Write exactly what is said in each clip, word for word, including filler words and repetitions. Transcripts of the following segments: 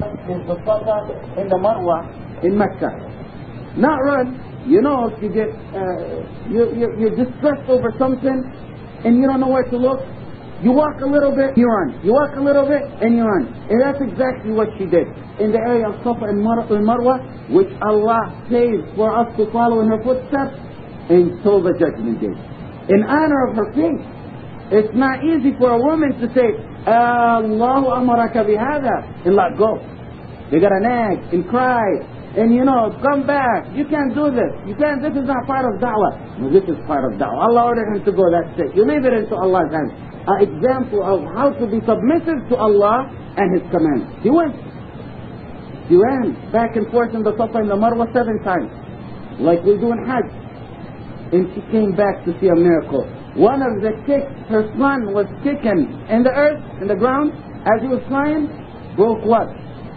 is the Safa and the Marwa in Mecca. Not run. You know, if you get, uh, you, you, you're distressed over something and you don't know where to look, you walk a little bit, you run. You walk a little bit and you run. And that's exactly what she did in the area of Safa and Mar- Marwa, which Allah saved for us to follow in her footsteps until the judgment day. In honor of her faith. It's not easy for a woman to say, Allahu amaraka bihada, and let go. They gotta nag and cry and, you know, come back. You can't do this. You can't, this is not part of da'wah. No, this is part of da'wah. Allah ordered him to go, that's it. You leave it into Allah's hands. An example of how to be submissive to Allah and His commands. He went. He ran back and forth in the Safa and the Marwa seven times, like we do in Hajj. And she came back to see a miracle. One of the kicks, her son was kicking in the earth, in the ground, as he was flying, broke what?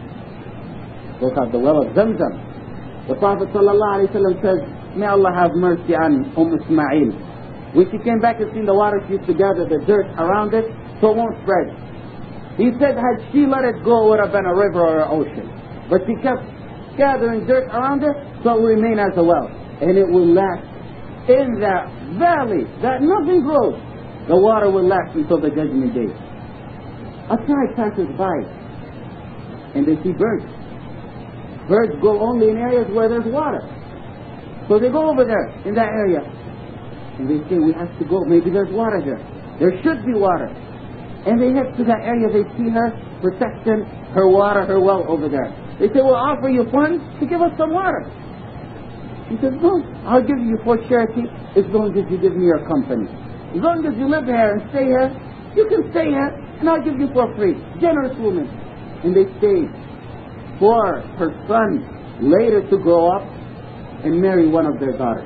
Broke out the well of Zamzam. The Prophet ﷺ says, may Allah have mercy on Umm Ismail. When she came back and seen the water, she used to gather the dirt around it so it won't spread. He said had she let it go, it would have been a river or an ocean. But she kept gathering dirt around it so it will remain as a well. And it will last in that valley that nothing grows. The water will last until the judgment day. A tribe passes by and they see birds. Birds go only in areas where there's water. So they go over there in that area and they say, we have to go, maybe there's water there. There should be water. And they head to that area, they see her protecting her water, her well over there. They say, we'll offer you funds to give us some water. He says, no, I'll give you for charity as long as you give me your company. As long as you live here and stay here, you can stay here and I'll give you for free. Generous woman. And they stayed for her son later to grow up and marry one of their daughters.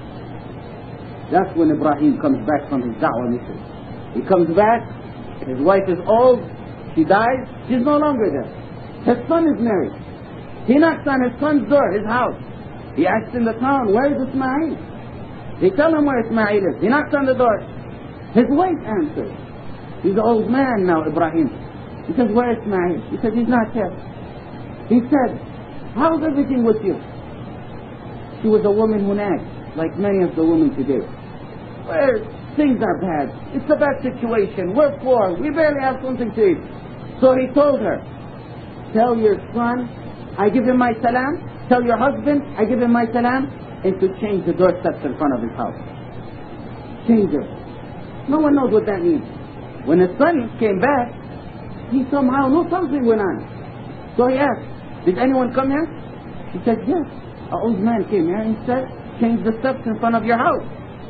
That's when Ibrahim comes back from his da'wah mission. He comes back, his wife is old, she dies, she's no longer there. His son is married. He knocks on his son's door, his house. He asks in the town, where is Ismail? They tell him where Ismail is. He knocks on the door. His wife answers. He's an old man now, Ibrahim. He says, where is Ismail? He says, he's not here. He said, how's everything with you? She was a woman who nagged, like many of the women today. Well, things are bad. It's a bad situation. We're poor. We barely have something to eat. So he told her, tell your son, I give him my salam. Tell your husband, I give him my salam, and to change the doorsteps in front of his house. Change it. No one knows what that means. When his son came back, he somehow knew something went on. So he asked, did anyone come here? He said, yes. An old man came here and said, change the steps in front of your house.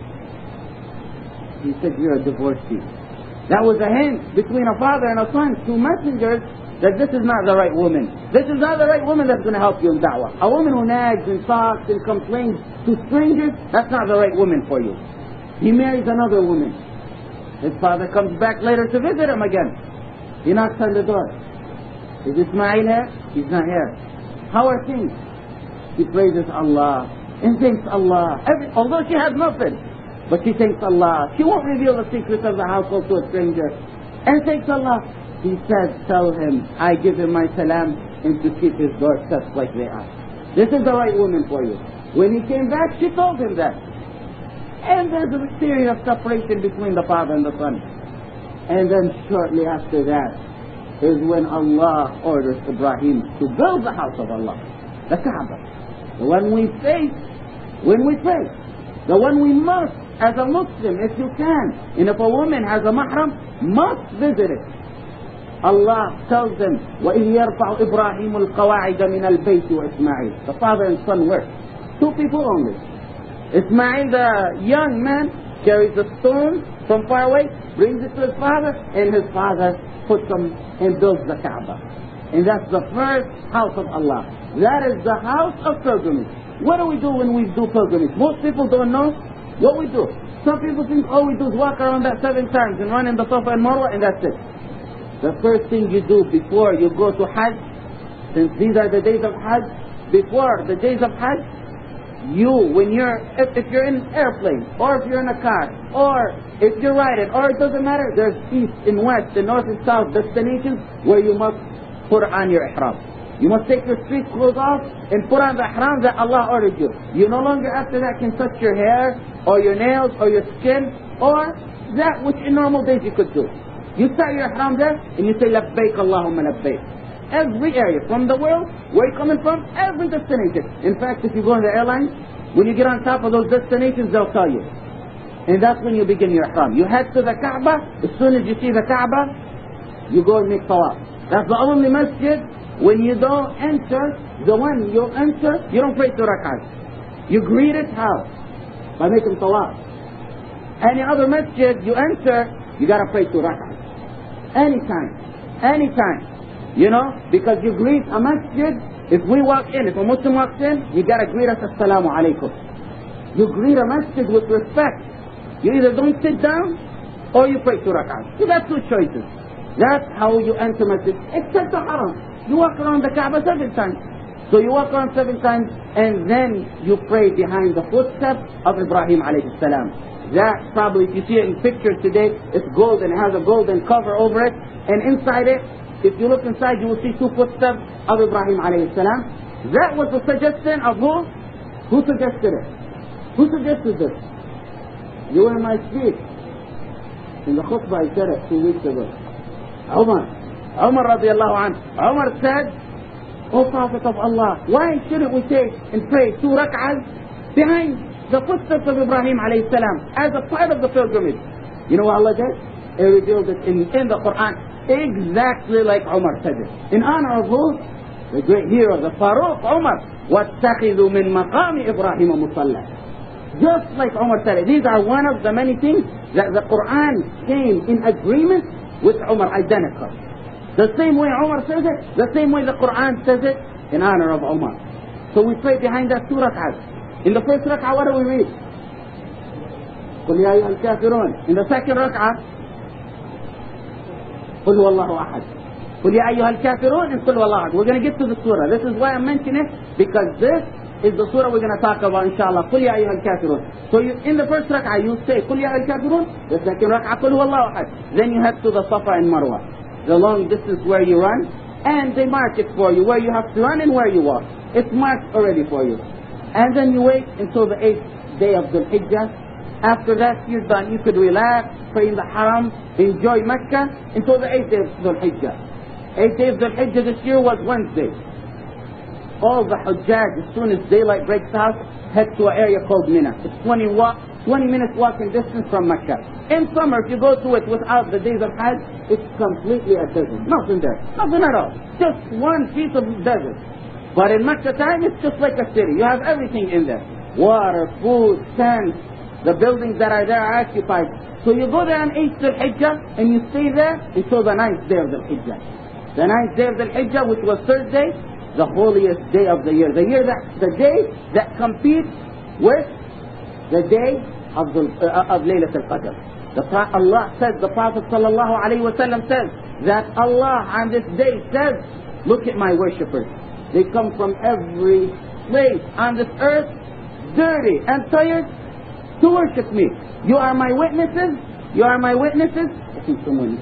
He said, you're a divorcee. That was a hint between a father and a son, two messengers, that this is not the right woman. This is not the right woman that's going to help you in da'wah. A woman who nags and talks and complains to strangers, that's not the right woman for you. He marries another woman. His father comes back later to visit him again. He knocks on the door. Is Ismail here? He's not here. How are things? He praises Allah and thanks Allah. Every, although she has nothing, but she thanks Allah. She won't reveal the secrets of the household to a stranger. And thanks Allah. He says, tell him, I give him my salam and to keep his doorsteps like they are. This is the right woman for you. When he came back, she told him that. And there's a period of separation between the father and the son. And then shortly after that is when Allah orders Ibrahim to build the house of Allah, the Kaaba. The one we face when we pray. The one we must, as a Muslim, if you can. And if a woman has a mahram, must visit it. Allah tells them, وَإِذْ يَرْفَعُ إِبْرَاهِيمُ الْقَوَاعِدَ مِنَ الْبَيْتِ وَإِسْمَاعِيلُ. The father and son work. Two people only. Ismail, the young man, carries the stone from far away, brings it to his father, and his father puts them and builds the Kaaba. And that's the first house of Allah. That is the house of pilgrimage. What do we do when we do pilgrimage? Most people don't know what we do. Some people think all we do is walk around that seven times and run in the Safa and Marwa and that's it. The first thing you do before you go to Hajj, since these are the days of Hajj, before the days of Hajj, you, when you're, if, if you're in an airplane, or if you're in a car, or if you're riding, or it doesn't matter, there's east and west and north and south destinations where you must put on your ihram. You must take your street clothes off and put on the ihram that Allah ordered you. You no longer after that can touch your hair or your nails or your skin or that which in normal days you could do. You start your ihram there and you say labbaik Allahumma labbaik. Every area from the world, where you're coming from, every destination. In fact, if you go on the airlines, when you get on top of those destinations, they'll tell you. And that's when you begin your ihram. You head to the Kaaba. As soon as you see the Kaaba, you go and make tawaf. That's the only masjid. When you don't enter, the one you enter, you don't pray two rak'ahs. You greet it how? By making tawaf. Any other masjid you enter, you gotta pray two rak'ahs. Anytime. Anytime. You know, because you greet a masjid, if we walk in, if a Muslim walks in, you gotta greet us assalamu alaikum. You greet a masjid with respect. You either don't sit down, or you pray two rak'ahs. You got two choices. That's how you enter masjid, except the haram. You walk around the Kaaba seven times. So you walk around seven times and then you pray behind the footsteps of Ibrahim alayhi salam. That probably, if you see it in pictures today, it's golden. It has a golden cover over it. And inside it, if you look inside, you will see two footsteps of Ibrahim alayhi salam. That was the suggestion of who? Who suggested it? Who suggested this? You were in my speech. In the khutbah I said it two weeks ago. Umar. Umar radiallahu anhu. Umar said, O Prophet of Allah, why shouldn't we take and pray two rak'ahs behind the footsteps of Ibrahim alayhi salam as a part of the pilgrimage? You know what Allah did? He revealed it in, in the Quran exactly like Umar said it. In honor of who? The great hero, the Faruq Umar. وَاتَّخِذُوا مِن مَقَامِ إِبْرَاهِيمَ مُصَلَّى. Just like Umar said it. These are one of the many things that the Quran came in agreement with Umar, identical. The same way Umar says it, the same way the Quran says it, in honor of Umar. So we pray behind that two rak'ahs. In the first rak'ah, what do we read? قُلْ يَا أَيُّهَا الْكَافِرُونَ. In the second rak'ah, قُلْ هُوَ اللَّهُ أَحَدٌ. قُلْ يَا أَيُّهَا الْكَافِرُونَ and قُلْ هُوَ اللَّهُ أَحَدٌ. We're going to get to the surah. This is why I'm mentioning it, because this is the surah we're going to talk about, inshallah. قُلْ يَا أَيُّهَا الْكَافِرُونَ. So you, in the first rak'ah, you say قُلْ يَا أَيُّهَا الْكَافِرُونَ. The second rak'ah, قُلْ هُوَ اللَّهُ أَحَدٌ. Then you head to the Safa and Marwa, the long distance where you run, and they mark it for you, where you have to run and where you walk. It's marked already for you. And then you wait until the eighth day of Dhul Hijjah. After that, you're done. You could relax, pray in the Haram, enjoy Mecca, until the eighth day of Dhul Hijjah. Eighth day of Dhul Hijjah this year was Wednesday. All the Hujjaj, as soon as daylight breaks out, head to an area called Mina. It's twenty, walk, twenty minutes walking distance from Mecca. In summer, if you go to it without the days of Hajj, it's completely a desert. Nothing there. Nothing at all. Just one piece of desert. But in Mecca time, it's just like a city. You have everything in there. Water, food, sand. The buildings that are there are occupied. So you go there on eighth Dhul Hijjah, and you stay there until the ninth day of Dhul Hijjah. The ninth day of Dhul Hijjah, which was Thursday, the holiest day of the year. The year that, the day that competes with the day of, the, uh, of Laylat al-Qadr. The, Allah says, the Prophet sallallahu alayhi wa sallam says, that Allah on this day says, look at my worshippers. They come from every place on this earth, dirty and tired, to worship me. You are my witnesses, you are my witnesses, I think someone,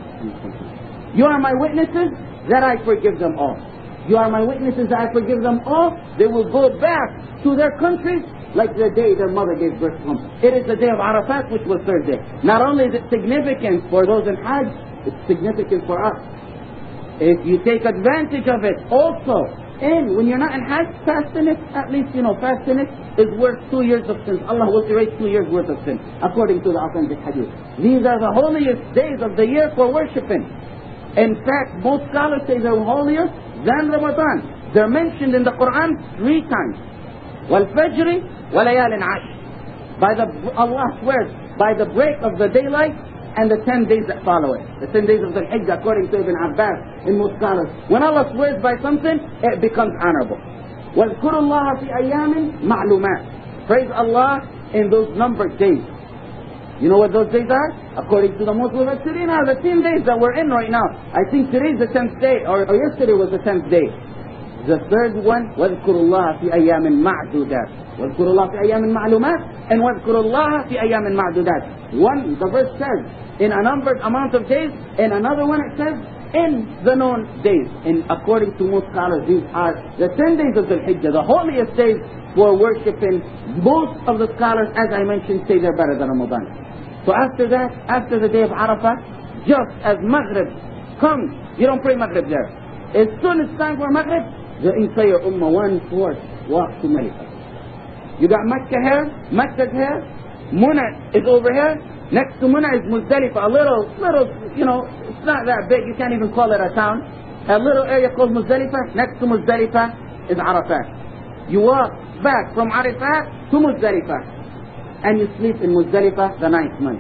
you are my witnesses that I forgive them all. You are my witnesses that I forgive them all. They will go back to their countries like the day their mother gave birth to them. It is the day of Arafat, which was Thursday. Not only is it significant for those in Hajj, it's significant for us. If you take advantage of it also, and when you're not in Hajj, fasting it, at least, you know, fasting it is worth two years of sins. Allah will erase two years worth of sin, according to the authentic hadith. These are the holiest days of the year for worshipping. In fact, most scholars say they're holier than Ramadan. They're mentioned in the Quran three times. وَالْفَجْرِ وَلَيَالٍ عَشْرٍ. By the, Allah swears, by the break of the daylight and the ten days that follow it. The ten days of the Hijjah, according to Ibn Abbas, in most scholars. When Allah swears by something, it becomes honorable. وَاذْكُرُوا اللَّهَ فِي أَيَّامٍ مَعْلُومَاتٍ. Praise Allah in those numbered days. You know what those days are? According to the Muslim Mufassirin, are the ten days that we're in right now. I think today is the tenth day, or, or yesterday was the tenth day. The third one, وَاذْكُرُوا اللَّهَ فِي أَيَّامٍ مَعْدُودَاتٍ. وَاذْكُرُوا اللَّهَ فِي أَيَّامٍ مَعْلُومَاتٍ and وَاذْكُرُوا اللَّهَ فِي أَيَّامٍ مَعْدُودَاتٍ. One, the verse says, in a numbered amount of days. In another one it says, in the known days. And according to most scholars, these are the ten days of the Hijjah, the holiest days for worshiping. Most of the scholars, as I mentioned, say they're better than Ramadan. So after that, after the day of Arafah, just as Maghrib comes, you don't pray Maghrib there. As soon as it's time for Maghrib, the entire Ummah, one-fourth, walks to Mecca. You got Mecca here, Mecca's here, Muna is over here. Next to Muna is Muzdalifah, a little, little, you know, it's not that big, you can't even call it a town. A little area called Muzdalifah. Next to Muzdalifah is Arafat. You walk back from Arafat to Muzdalifah, and you sleep in Muzdalifah the ninth month.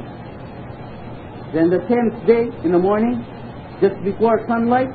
Then the tenth day in the morning, just before sunlight,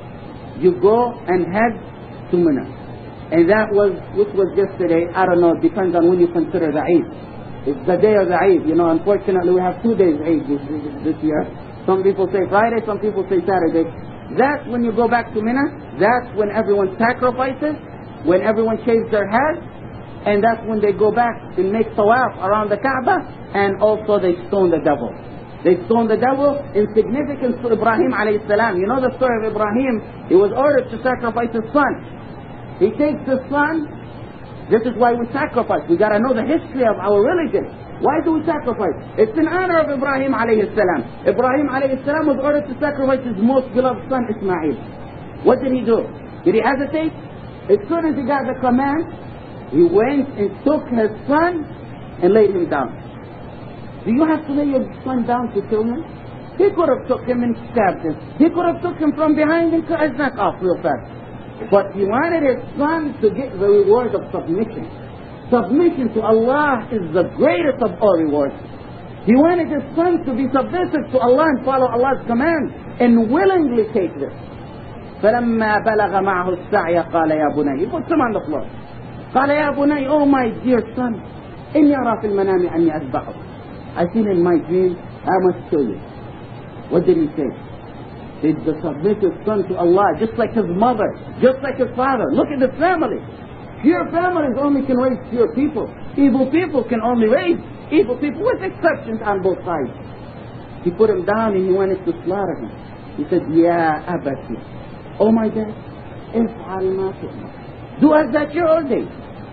you go and head to Muna. And that was, which was yesterday, I don't know, it depends on when you consider the Eid. It's the day of the Eid. You know, unfortunately we have two days Eid this, this year. Some people say Friday, some people say Saturday. That's when you go back to Mina. That's when everyone sacrifices, when everyone shaves their head, and that's when they go back and make tawaf around the Kaaba, and also they stone the devil. They stone the devil in significance to Ibrahim alayhi salam. You know the story of Ibrahim. He was ordered to sacrifice his son. He takes his son. This is why we sacrifice. We got to know the history of our religion. Why do we sacrifice? It's in honor of Ibrahim alayhi salam. Ibrahim alayhi salam was ordered to sacrifice his most beloved son Ismail. What did he do? Did he hesitate? As soon as he got the command, he went and took his son and laid him down. Do you have to lay your son down to kill him? He could have took him and stabbed him. He could have took him from behind and cut his neck off real fast. But he wanted his son to get the reward of submission. Submission to Allah is the greatest of all rewards. He wanted his son to be submissive to Allah and follow Allah's command and willingly take this. فَلَمَّا بَلَغَ مَعَهُ السَّعْيَ قَالَ يَا بُنَيَّ. He puts him on the floor. قَالَ يَا بُنَيَّ, oh my dear son, إِنِّي أَرَى فِي الْمَنَامِ أَنِّي أَذْبَحُكَ. I seen in my dream, I must kill you. What did he say? Is the submissive son to Allah, just like his mother, just like his father. Look at the family. Pure families only can raise pure people. Evil people can only raise evil people, with exceptions on both sides. He put him down and he wanted to slaughter him. He said, Ya abati, oh my dad, if'al ma tu'mar. Do as that you're ordained.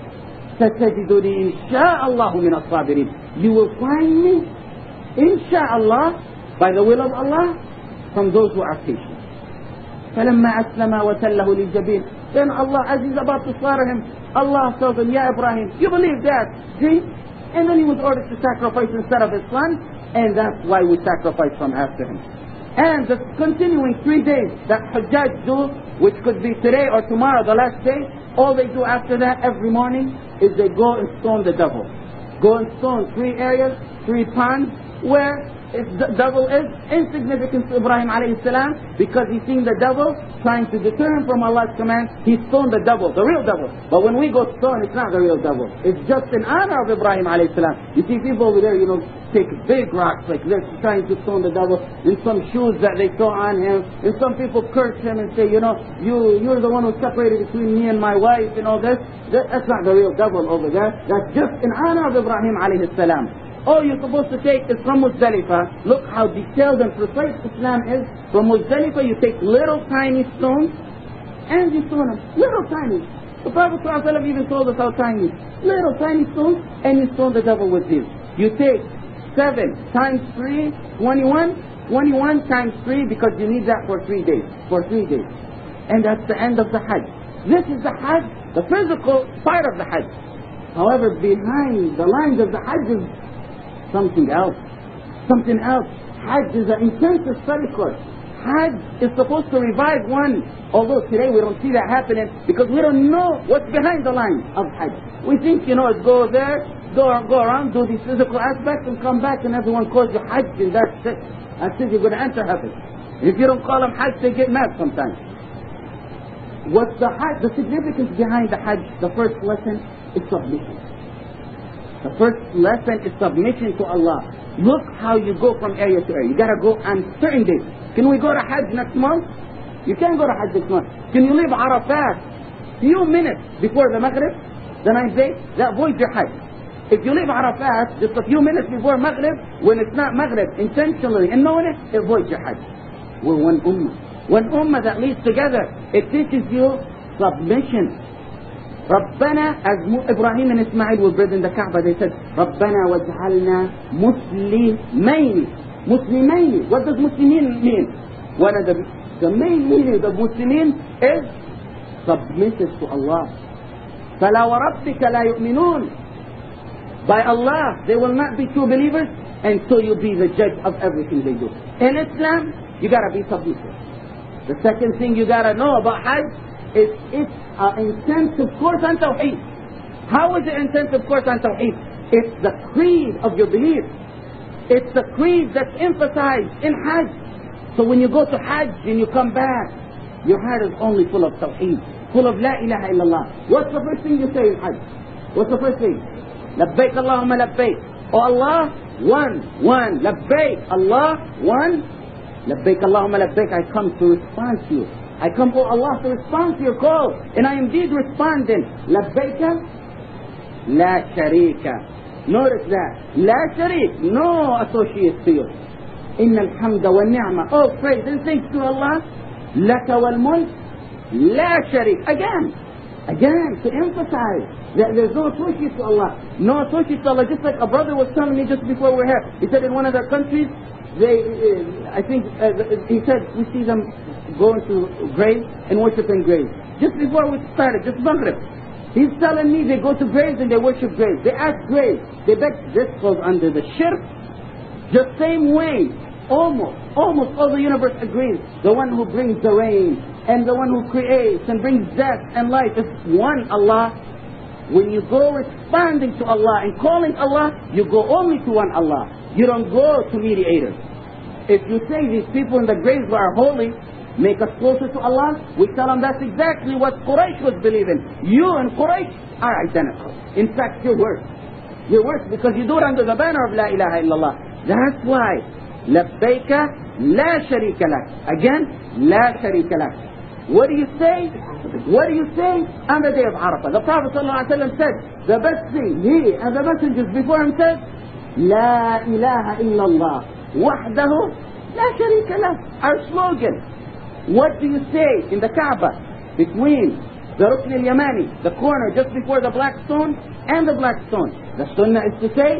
Satajiduni insha'Allahu min as-sabirin. You will find me, insha'Allah, by the will of Allah, from those who are patient. فَلَمَّا أَسْلَمَا وَتَلَّهُ لِلْجَبِينِ. Then Allah, as he's about to slaughter him, Allah tells him, Ya Ibrahim, you believe that dream? And then he was ordered to sacrifice instead of his son, and that's why we sacrifice from after him. And the continuing three days that Hajjaj do, which could be today or tomorrow, the last day, all they do after that every morning is they go and stone the devil. Go and stone three areas, three ponds, where the devil is insignificant to Ibrahim alayhi salam, because he's seen the devil trying to deter him from Allah's command. He stoned the devil, the real devil. But when we go stone, it's not the real devil. It's just in honor of Ibrahim alayhi salam. You see people over there, you know, take big rocks like this, trying to stone the devil, in some shoes that they saw on him, and some people curse him and say, you know, you, you're the one who separated between me and my wife and all this. That, that's not the real devil over there. That's just in honor of Ibrahim alayhi salam. All you're supposed to take is from Muzdalifah. Look how detailed and precise Islam is. From Muzdalifah you take little tiny stones and you stone them. Little tiny. The Prophet ﷺ even told us how tiny. Little tiny stones, and you stone the devil with these. You take seven times three, twenty-one. twenty-one times three, because you need that for three days. For three days. And that's the end of the Hajj. This is the Hajj, the physical part of the Hajj. However, behind the lines of the Hajj is something else. Something else. Hajj is an intensive study course. Hajj is supposed to revive one. Although today we don't see that happening because we don't know what's behind the line of Hajj. We think, you know, go there, go, go around, do these physical aspects and come back and everyone calls you Hajj and that's it. That's it, you're going to enter heaven. If you don't call them Hajj, they get mad sometimes. What's the Hajj? The significance behind the Hajj, the first lesson is submission. The first lesson is submission to Allah. Look how you go from area to area. You got to go on certain days. Can we go to Hajj next month? You can't go to Hajj next month. Can you leave Arafat few minutes before the Maghrib, the ninth day? That avoids your Hajj. If you leave Arafat just a few minutes before Maghrib, when it's not Maghrib, intentionally and knowing it, it avoids your Hajj. We're one ummah. One ummah that leads together. It teaches you submission. Rabbana, as Ibrahim and Ismail were building the Kaaba, they said, Rabbana waj'alna muslimayni. Muslimayni. What does Muslimin mean? One of the, the main meanings of Muslimin is submissive to Allah. فَلَا وَرَبِّكَ لَا يُؤْمِنُونَ. By Allah, they will not be true believers until you be the judge of everything they do. In Islam, you gotta be submissive. The second thing you gotta know about Hajj is it's an intensive course on Tawheed. How is it intensive course on Tawheed? It's the creed of your belief. It's the creed that's emphasized in Hajj. So when you go to Hajj and you come back, your heart is only full of Tawheed, full of La ilaha illallah. What's the first thing you say in Hajj? What's the first thing? Labbaik Allahumma labbaik. Oh Allah, one, one. Labbaik, Allah, one. Labbaik Allahumma labbaik. I come to respond to you. I come, oh Allah, to respond to your call. And I am indeed responding. Labbaika, la sharika. Notice that. La sharik, no associate to you. Inna alhamda wa ni'ma. Oh, praise and thanks to Allah. Laka wal mulk, la sharik. Again, again, to emphasize that there's no associate to Allah. No associate to Allah. Just like a brother was telling me just before we were here. He said in one of their countries, they, uh, I think, uh, he said, we see them going to graves and worshiping graves. Just before we started, just Maghrib. He's telling me they go to graves and they worship graves. They ask graves. They beg. This falls under the shirk. The same way, almost, almost all the universe agrees. The one who brings the rain and the one who creates and brings death and life is one Allah. When you go responding to Allah and calling Allah, you go only to one Allah. You don't go to mediators. If you say these people in the graves are holy, make us closer to Allah, we tell them that's exactly what Quraysh was believing. You and Quraysh are identical. In fact, you're worse. You're worse because you do it under the banner of La ilaha illallah. That's why Labbaika la sharika lak. Again, la sharika lak. What do you say? What do you say on the day of Arafah? The Prophet ﷺ said, the best thing, he and the messengers before him said, La ilaha illallah. Wahdahu la sharika lak. Our slogan. What do you say in the Kaaba between the Rukn al-Yamani, the corner just before the black stone, and the black stone? The sunnah is to say,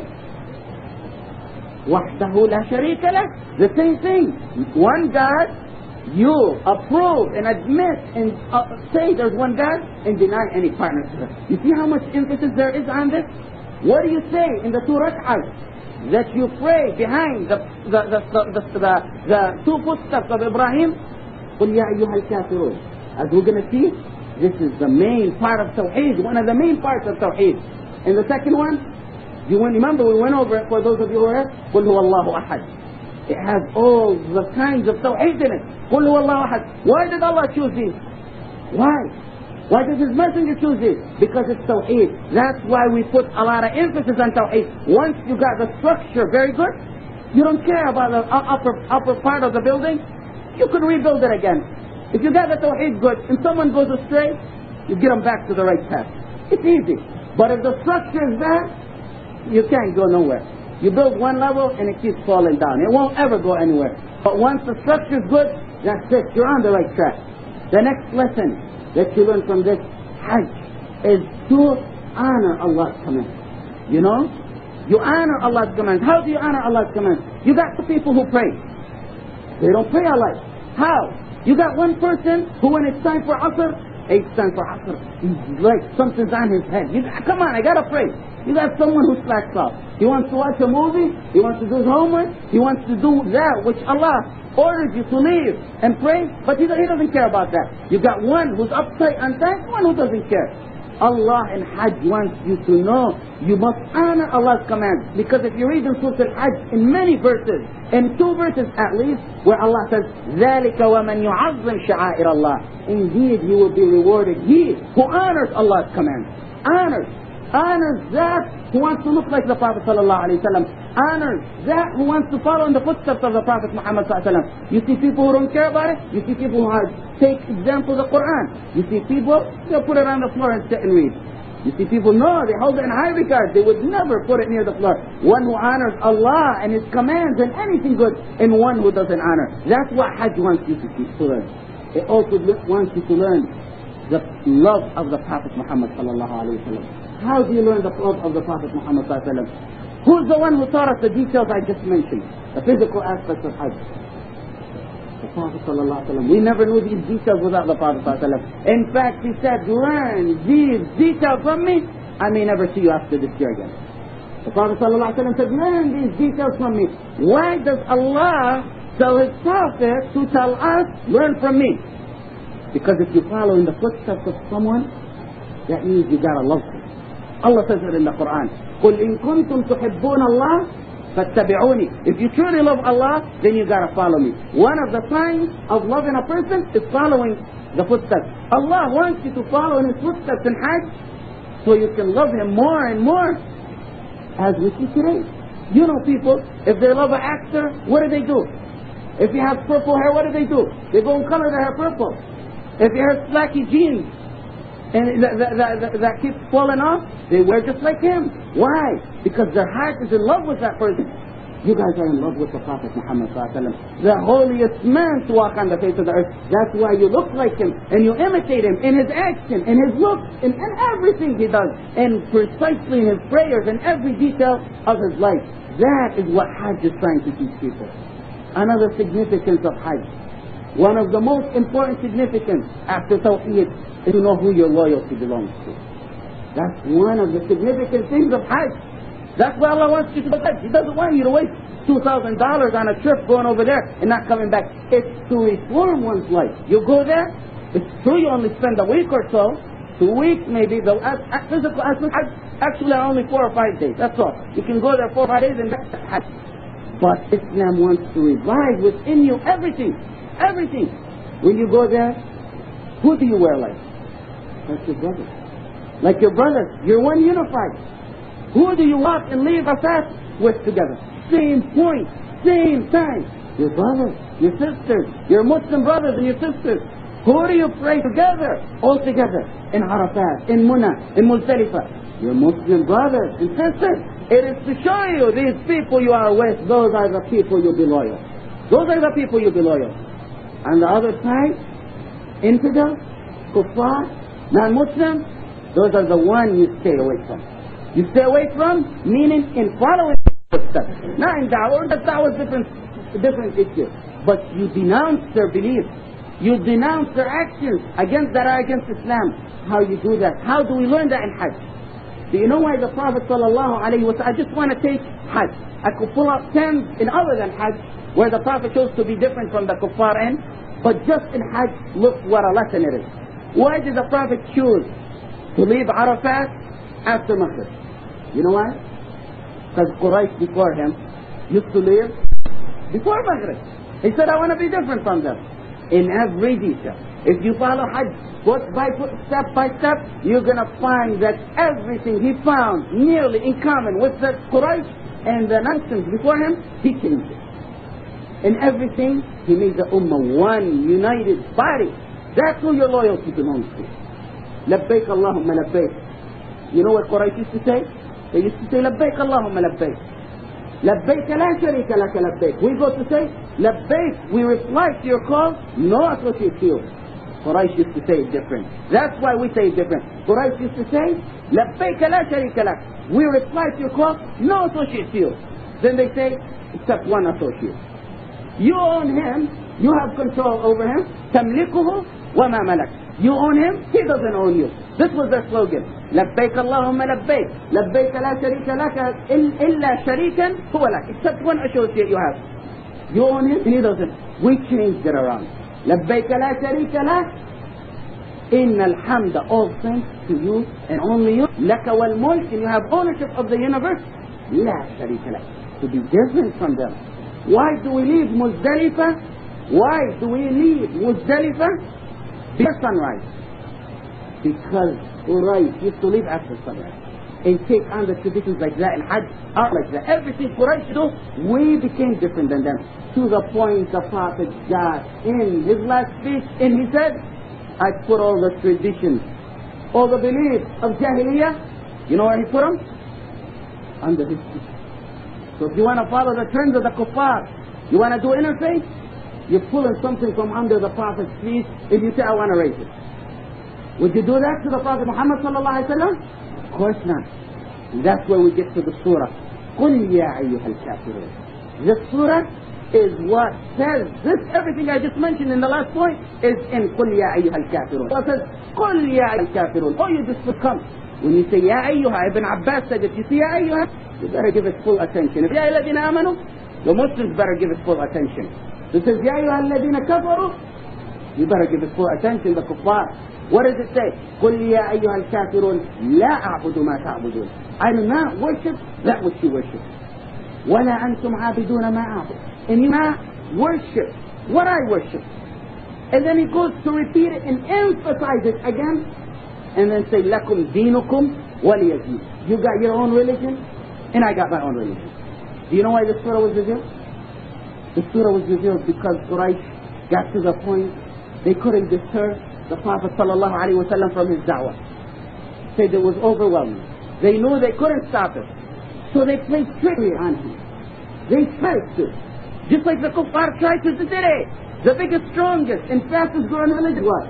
Wahdahu la sharika lak. The same thing. One God, you approve and admit and uh, say there's one God and deny any partners. You see how much emphasis there is on this? What do you say in the two rak'ahs that you pray behind the, the, the, the, the, the, the two footsteps of Ibrahim? قُلْ يَا أَيُّهَا الْكَافِرُونَ. As we're going to see, this is the main part of Tawheed, one of the main parts of Tawheed. And the second one, you remember we went over it for those of you who are here, قُلْ هُوَ اللَّهُ أَحَدٌ. It has all the kinds of Tawheed in it. قُلْ هُوَ اللَّهُ أَحَدٌ. Why did Allah choose these? Why? Why does His Messenger choose these? Because it's Tawheed. That's why we put a lot of emphasis on Tawheed. Once you got the structure very good, you don't care about the upper, upper part of the building, you can rebuild it again. If you got the Tawheed good and someone goes astray, you get them back to the right path. It's easy. But if the structure is bad, you can't go nowhere. You build one level and it keeps falling down. It won't ever go anywhere. But once the structure is good, that's it. You're on the right track. The next lesson that you learn from this Hajj is to honor Allah's command. You know? You honor Allah's command. How do you honor Allah's command? You got the people who pray. They don't pray Allah. How? You got one person who when it's time for Asr, it's time for Asr. He's like something's on his head. You, come on, I gotta pray. You got someone who slacks off. He wants to watch a movie. He wants to do his homework. He wants to do that which Allah orders you to leave and pray. But he, he doesn't care about that. You got one who's uptight on time, one who doesn't care. Allah in Hajj wants you to know you must honor Allah's commands. Because if you read in Surah Al-Hajj in many verses, in two verses at least, where Allah says, ذَلِكَ وَمَنْ يُعَظِّمْ شَعَائِرَ اللَّهِ. Indeed, you will be rewarded. He who honors Allah's commands. Honors. Honors that who wants to look like the Prophet sallallahu alaihi wasallam. Honors that who wants to follow in the footsteps of the Prophet Muhammad sallallahu alaihi wasallam. You see people who don't care about it. You see people who have, take example of the Quran. You see people, they'll put it on the floor and sit and read. You see people, no, they hold it in high regard. They would never put it near the floor. One who honors Allah and His commands and anything good, and one who doesn't honor. That's what Hajj wants you to, to learn. It also wants you to learn the love of the Prophet Muhammad sallallahu alaihi wasallam. How do you learn the love of the Prophet Muhammad sallallahu alaihi wasallam? Who's the one who taught us the details I just mentioned? The physical aspects of Hajj. The Prophet sallallahu alaihi wasallam. We never knew these details without the Prophet sallallahu alaihi wasallam. In fact, he said, learn these details from me. I may never see you after this year again. The Prophet sallallahu alaihi wasallam said, learn these details from me. Why does Allah tell His Prophet to tell us, learn from me? Because if you follow in the footsteps of someone, that means you gotta love him. Allah says it in the Quran. قُلْ إِن كُنْتُمْ تُحِبُّونَ اللَّهِ فَاتَّبِعُونِي. If you truly love Allah, then you gotta follow me. One of the signs of loving a person is following the footsteps. Allah wants you to follow in His footsteps in Hajj, so you can love Him more and more. As we see today, you know people, if they love an actor, what do they do? If he has purple hair, what do they do? They go and color their hair purple. If he has slacky jeans and that, that, that, that keeps falling off, they wear just like him. Why? Because their heart is in love with that person. You guys are in love with the Prophet Muhammad sallallahu alaihi wasallam, the holiest man to walk on the face of the earth. That's why you look like him and you imitate him in his action, in his look, in, in everything he does, and precisely in his prayers and every detail of his life. That is what Hajj is trying to teach people. Another significance of Hajj, one of the most important significance after Tawheed, is to know who your loyalty belongs to. That's one of the significant things of Hajj. That's why Allah wants you to go Hajj. He doesn't want you to waste two thousand dollars on a trip going over there and not coming back. It's to reform one's life. You go there, it's true you only spend a week or so, two weeks maybe, the physical aspect, actually only four or five days, that's all. You can go there four or five days and that's Hajj. But Islam wants to revive within you everything, everything. When you go there, who do you wear like? Like your brother. Like your brothers. You're one unified. Who do you walk and leave a fast with together? Same point, same time. Your brothers, your sisters, your Muslim brothers and your sisters. Who do you pray together? All together. In Arafat, in Muna, in Muzdalifah. Your Muslim brothers and sisters. It is to show you these people you are with, those are the people you'll be loyal. Those are the people you'll be loyal. On the other side, infidel, kuffar, non-Muslim, those are the one you stay away from. You stay away from, meaning in following footsteps. Not in da'wah, that da'wah is different, a different issue. But you denounce their beliefs. You denounce their actions against that are against Islam. How you do that? How do we learn that in Hajj? Do you know why the Prophet sallallahu alaihi wasallam, I just want to take Hajj. I could pull out ten in other than Hajj, where the Prophet chose to be different from the kuffar end. But just in Hajj, look what a lesson it is. Why did the Prophet choose to leave Arafat after Maghrib? You know why? Because Quraysh before him used to leave before Maghrib. He said, I want to be different from them. In every detail. If you follow Hajj foot by foot, step by step, you're going to find that everything he found nearly in common with the Quraysh and the Muslims before him, he changed it. In everything, he made the Ummah one united body. That's who your loyalty belongs to. Labbaik Allahumma labbaik. You know what Quraysh used to say? They used to say, Labbaik Allahumma labbaik. Labbaik la sharika laka labbaik. We go to say, Labbaik, we reply to your call, no associate to you. Quraysh used to say it different. That's why we say it different. Quraysh used to say, Labbaik la sharika lak. We reply to your call, no associate to you. Then they say, except one associate. You own him, you have control over him. Tamlikuhu wa ma malak. You own him, he doesn't own you. This was their slogan. Labbaik Allahumma labbaik. Labbaik la sharika laka illa sharikan huwa lak. Except one associate you have. You own him, and he doesn't. We changed it around. Labbaik la sharika lak. Inna alhamda, all thanks to you and only you. Laka wal mulk, and you have ownership of the universe. La sharika lak. To be different from them. Why do we leave Muzdalifah? Why do we leave Muzdalifah before sunrise? Because Quraysh used to leave after sunrise and take on the traditions like that and Hajj are like that. Everything Quraysh do, we became different than them. To the point the Prophet got in his last speech and he said, I put all the traditions all the beliefs of Jahiliyyah, you know where he put them? Under his feet. So if you want to follow the trends of the kuffar, you want to do interfaith, you're pulling something from under the Prophet's feet if you say, I want to raise it. Would you do that to the Prophet Muhammad sallallahu alaihi wasallam? Of course not. And that's where we get to the surah. قُلْ يَا أَيُّهَا الْكَافِرُونَ. This surah is what says, this everything I just mentioned in the last point is in قُلْ يَا أَيُّهَا الْكَافِرُونَ. So it says, قُلْ يَا أَيُّهَا الْكَافِرُونَ. Oh, you just become. When you say يَا أَيُّهَا, Ibn Abbas said, if you say يَا أَيُّهَا, you better give it full attention. If يَا أَيُّهَا الَّذِينَ آمَنُوا, the Muslims better give it full attention. So it says, يَا أَيُّهَا الَّذِينَ كَفَرُوا, you better give it full attention, the kuffar. What does it say? قُلْ يَا أَيُّهَا الْكَافِرُونَ لَا أَعْبُدُ مَا تَعْبُدُونَ. I do not worship that which you worship. وَلَا أَنْتُمْ عَابِدُونَ مَا أَعْبُدُ. And you not worship what I worship. And then he goes to repeat it and emphasize it again. And then say, لَكُمْ دِينُكُمْ وَلِيَ دِينِ. You got your own religion, and I got my own religion. Do you know why the surah was revealed? The surah was revealed because Quraysh got to the point they couldn't deter the Prophet sallallahu alaihi wasallam from his da'wah. Said it was overwhelming. They knew they couldn't stop it. So they played trickery on him. They tried to. Just like the kuffar tried to today. The biggest, strongest, and fastest growing religion was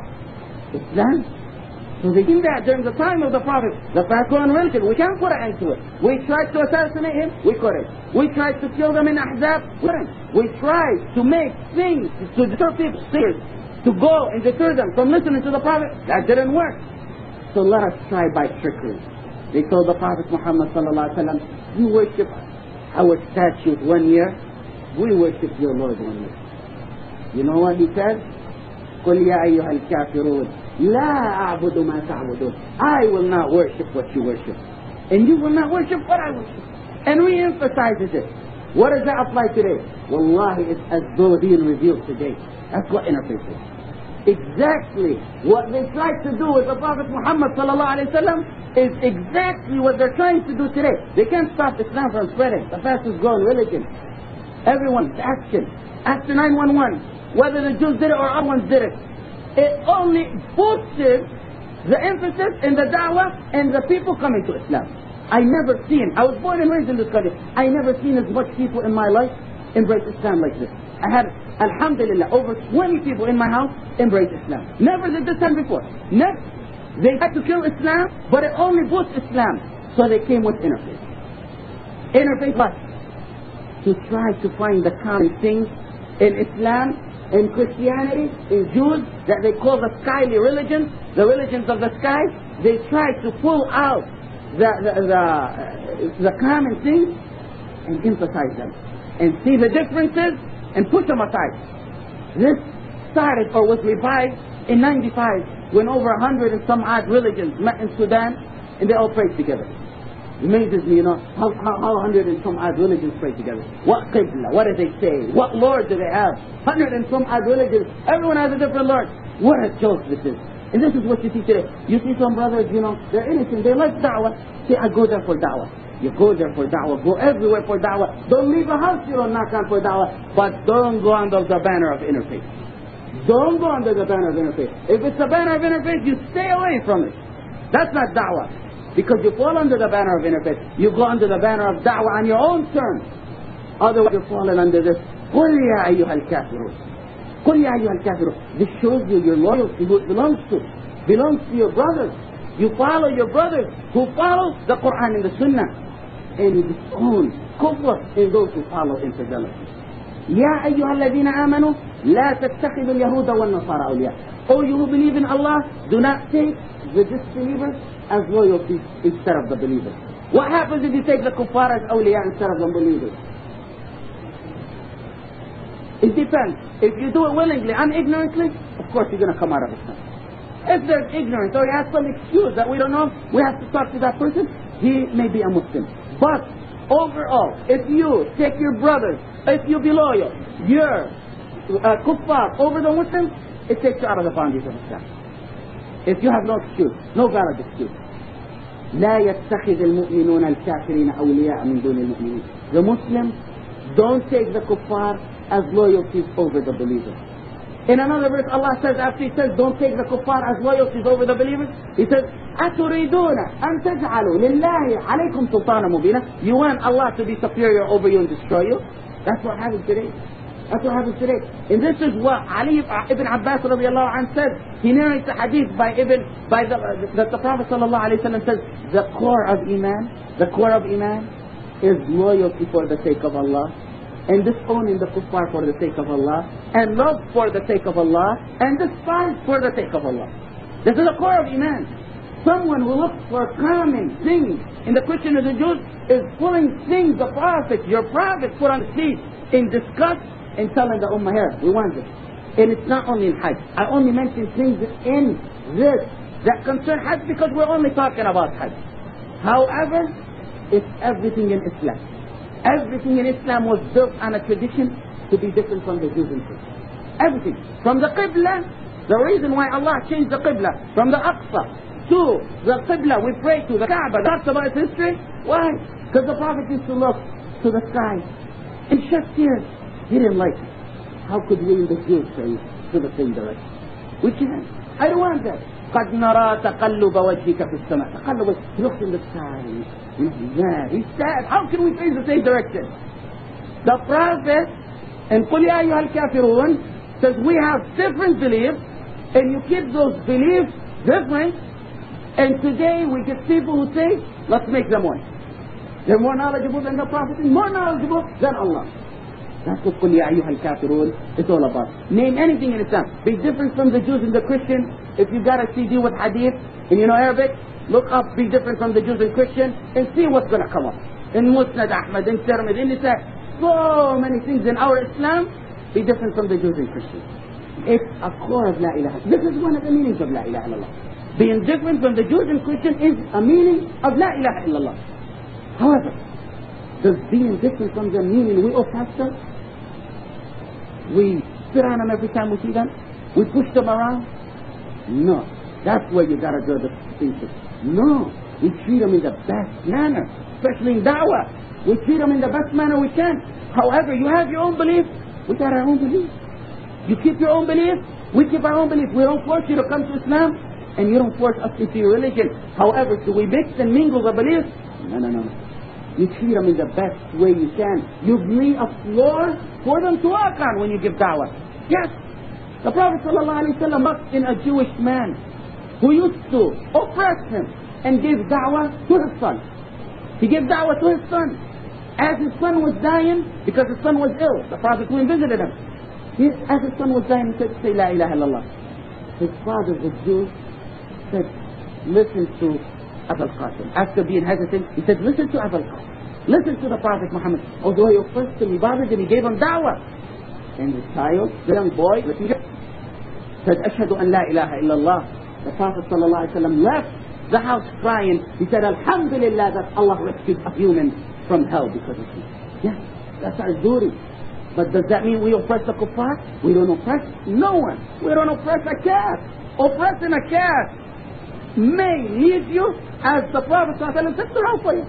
Islam. So they did that during the time of the Prophet. The fast growing religion. We can't put an end to it. We tried to assassinate him. We couldn't. We tried to kill them in Ahzab. We couldn't. We tried to make things to deter people. To go and deter them from listening to the Prophet. That didn't work. So let us try by trickery. They told the Prophet Muhammad sallallahu alaihi wasallam, you worship our statues one year, we worship your Lord one year. You know what he said? قُلْ يَا أَيُّهَا الْكَافِرُونَ لَا أَعْبُدُ مَا تَعْبُدُونَ. I will not worship what you worship. And you will not worship what I worship. And re-emphasizes it. What does that apply today? Wallahi, it's as though being revealed today. That's what interfaith is. Exactly what they tried to do with the Prophet Muhammad sallallahu alaihi wasallam is exactly what they're trying to do today. They can't stop Islam from spreading, the fastest growing religion. Everyone's action. After nine one one, whether the Jews did it or other ones did it, it only boosted the emphasis in the da'wah and the people coming to Islam. I never seen, I was born and raised in this country, I never seen as much people in my life embrace Islam like this. I had, alhamdulillah, over twenty people in my house embrace Islam. Never did this time before. Never. They had to kill Islam, but it only boosts Islam. So they came with interfaith. Interfaith what? To try to find the common things in Islam, in Christianity, in Jews, that they call the skyly religions, the religions of the sky. They try to pull out the, the, the, the common things and emphasize them. And see the differences and push them aside. This started or was revived in ninety-five when over a hundred and some odd religions met in Sudan and they all prayed together. It amazes me, you know, how, how, how hundred and some odd religions pray together. What qibla? What do they say? What Lord do they have? Hundred and some odd religions. Everyone has a different Lord. What a joke this is. And this is what you see today. You see some brothers, you know, they're innocent. They like da'wah. Say, I go there for da'wah. You go there for da'wah. Go everywhere for da'wah. Don't leave a house you don't knock on for da'wah. But don't go under the banner of interfaith. Don't go under the banner of interfaith. If it's a banner of interfaith, you stay away from it. That's not da'wah. Because you fall under the banner of interfaith. You go under the banner of da'wah on your own terms. Otherwise you're falling under this. قُلْ يَا أَيُّهَا الْكَافِرُونَ قُلْ يَا أَيُّهَا الْكَافِرُونَ. This shows you your loyalty, who it belongs to. Belongs to your brothers. You follow your brothers who follow the Quran and the Sunnah. And you disown kufr in those who follow infidelity. يَا أَيُّهَا الَّذِينَ آمَنُوا لَا تَتَّخِذُوا الْيَهُودَ وَالنَّصَارَى أَوْلِيَاءَ. Oh, you who believe in Allah, do not take the disbelievers as loyalty instead of the believers. What happens if you take the kuffar as awliya instead of the believers? It depends. If you do it willingly and ignorantly, of course you're going to come out of Islam. If there's ignorance or he has some excuse that we don't know, we have to talk to that person, he may be a Muslim. But overall, if you take your brothers, if you be loyal, you're uh, kuffar over the Muslims, it takes you out of the boundaries of Islam. If you have no excuse, no valid excuse. لا يتخذ المؤمنون الكافرين أولياء من دون المؤمنين. The Muslims don't take the kuffar as loyalties over the believers. In another verse, Allah says, after He says, don't take the kuffar as loyalties over the believers, He says, أَتُرِيدُونَ أَن تَجْعَلُوا لِلَّهِ عَلَيْكُمْ سُلْطَانًا مُبِينًا. You want Allah to be superior over you and destroy you? That's what happens today. That's what happens today. And this is what Ali ibn Abbas radiallahu anhu said. He narrates a hadith by Ibn, by the, that the Prophet sallallahu alayhi wa sallam says, the core of Iman, the core of Iman is loyalty for the sake of Allah, and disowning the kuffar for the sake of Allah, and love for the sake of Allah, and despise for the sake of Allah. This is the core of Iman. Someone who looks for common things in the Christian and the Jews is pulling things the Prophet, your Prophet put on the seat in disgust and telling the Ummah here, we want this. And it's not only in Hajj. I only mention things in this that concern Hajj because we're only talking about Hajj. However, it's everything in Islam. Everything in Islam was built on a tradition to be different from the Jews and Christians. Everything. From the Qibla, the reason why Allah changed the Qibla from the Aqsa to the Qibla we pray to, the Kaaba, that's about its history. Why? Because the Prophet used to look to the sky and shed tears. He didn't like it. How could we in the Jews say to the same direction? We can't. I don't want that. قَدْ نَرَى تَقَلُّبَ وَجْهِكَ فِي السَّمَاءِ. تَقَلُّبَ, he looks in the sky. He's mad. He's sad. How can we face the same direction? The Prophet in قُلْ يَا أَيُّهَا الْكَافِرُونَ says we have different beliefs, and you keep those beliefs different. And today we get people who say, let's make them one. They're more knowledgeable than the Prophet, and more knowledgeable than Allah. That's what قُلْ يَا أَيُّهَا الْكَافِرُونَ is all about. Name anything in Islam. Be different from the Jews and the Christians. If you got a C D with hadith and you know Arabic, look up be different from the Jews and Christians and see what's going to come up. In Musnad Ahmad, in Tirmidhi, in Nisa, so many things in our Islam, be different from the Jews and Christians. It's a core of La ilaha. This is one of the meanings of La ilaha illallah. Being different from the Jews and Christians is a meaning of La ilaha illallah. However, does being different from them meaning we oppress them? We spit on them every time we see them? We push them around? No. That's where you got to draw the distinction. No. We treat them in the best manner, especially in da'wah. We treat them in the best manner we can. However, you have your own belief. We got our own belief. You keep your own belief. We keep our own belief. We don't force you to come to Islam, and you don't force us into your religion. However, do we mix and mingle the beliefs? No, no, no. You treat them in the best way you can. You lay a floor for them to walk on when you give da'wah. Yes. The Prophet ﷺ looked in a Jewish man who used to oppress him and gave da'wah to his son. He gave da'wah to his son. As his son was dying, because his son was ill, the Prophet went and visited him. He, as his son was dying, he said, say La ilaha illallah. His father, the Jew, said, listen to Abul Qasim. After being hesitant, he said, listen to Abul Qasim. Listen to the Prophet Muhammad. Although he oppressed him, he bothered him, he gave him da'wah. And the child, the young boy, said, Ashhadu an la ilaha illallah. The Prophet sallallahu alaihi wasallam left the house crying. He said, Alhamdulillah that Allah rescued a human from hell because of you. Yes, that's our duty. But does that mean we oppress the kuffar? We don't oppress no one. We don't oppress a calf. Oppressing a calf may lead you, as the Prophet sallallahu alaihi wasallam said, to hellfire.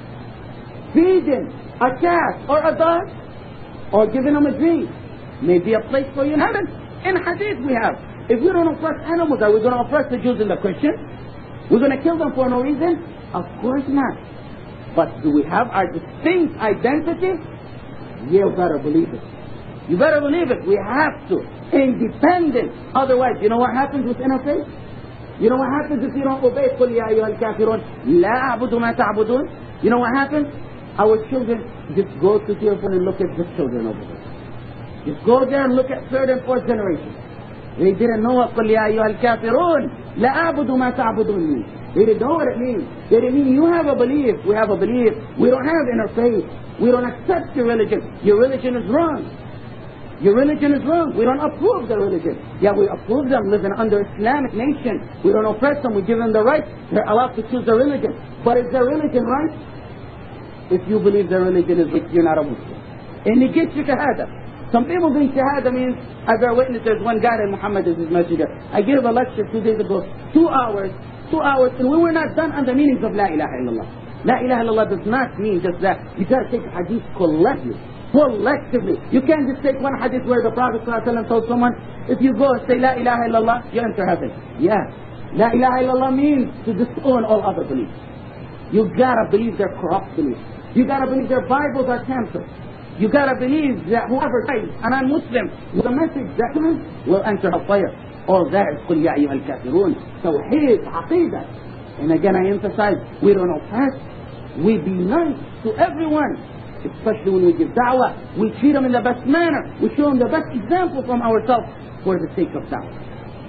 Feeding a calf or a dog or giving them a drink may be a place for you in heaven. In hadith we have, if we don't oppress animals, are we going to oppress the Jews and the Christians? We're going to kill them for no reason? Of course not. But do we have our distinct identity? You better believe it. You better believe it. We have to. Independent. Otherwise, you know what happens with interfaith? You know what happens if you don't obey قُلْ يَا أَيُّهَا الْكَافِرُونَ لَا أَعْبُدُ مَا تَعْبُدُونَ? You know what happens? Our children just go to your phone and look at the children over there. Just go there and look at third and fourth generation. They didn't know what قُلْ يَا أَيُّهَا الْكَافِرُونَ لَا أَعْبُدُ مَا تَعْبُدُونَ means. They didn't know what it means. They didn't mean you have a belief. We have a belief. We don't have interfaith. We don't accept your religion. Your religion is wrong. Your religion is wrong. We don't approve the religion. Yeah, we approve them living under Islamic nation. We don't oppress them. We give them the right. They're allowed to choose their religion. But is their religion right? If you believe their religion is right, you're not a Muslim. And it gets you shahada. Some people think shahada means, as our witnesses, one guy that Muhammad is his messenger. I gave a lecture two days ago, two hours, two hours, and we were not done on the meanings of La ilaha illallah. La ilaha illallah does not mean just that. You got to take hadith collectively. collectively. You can't just take one hadith where the Prophet ﷺ told someone, if you go and say La ilaha illallah, you enter heaven. Yeah. La ilaha illallah means to disown all other beliefs. You gotta believe they're corrupt beliefs. You gotta believe their Bibles are cancer. You gotta believe that whoever dies a non-Muslim with a message that will enter hellfire. All that is قُلْ يَا أَيُّهَا الْكَافِرُونَ. Tawheed, Aqidah. And again I emphasize, we don't oppress. We be nice to everyone. Especially when we give da'wah. We treat them in the best manner. We show them the best example from ourselves for the sake of da'wah.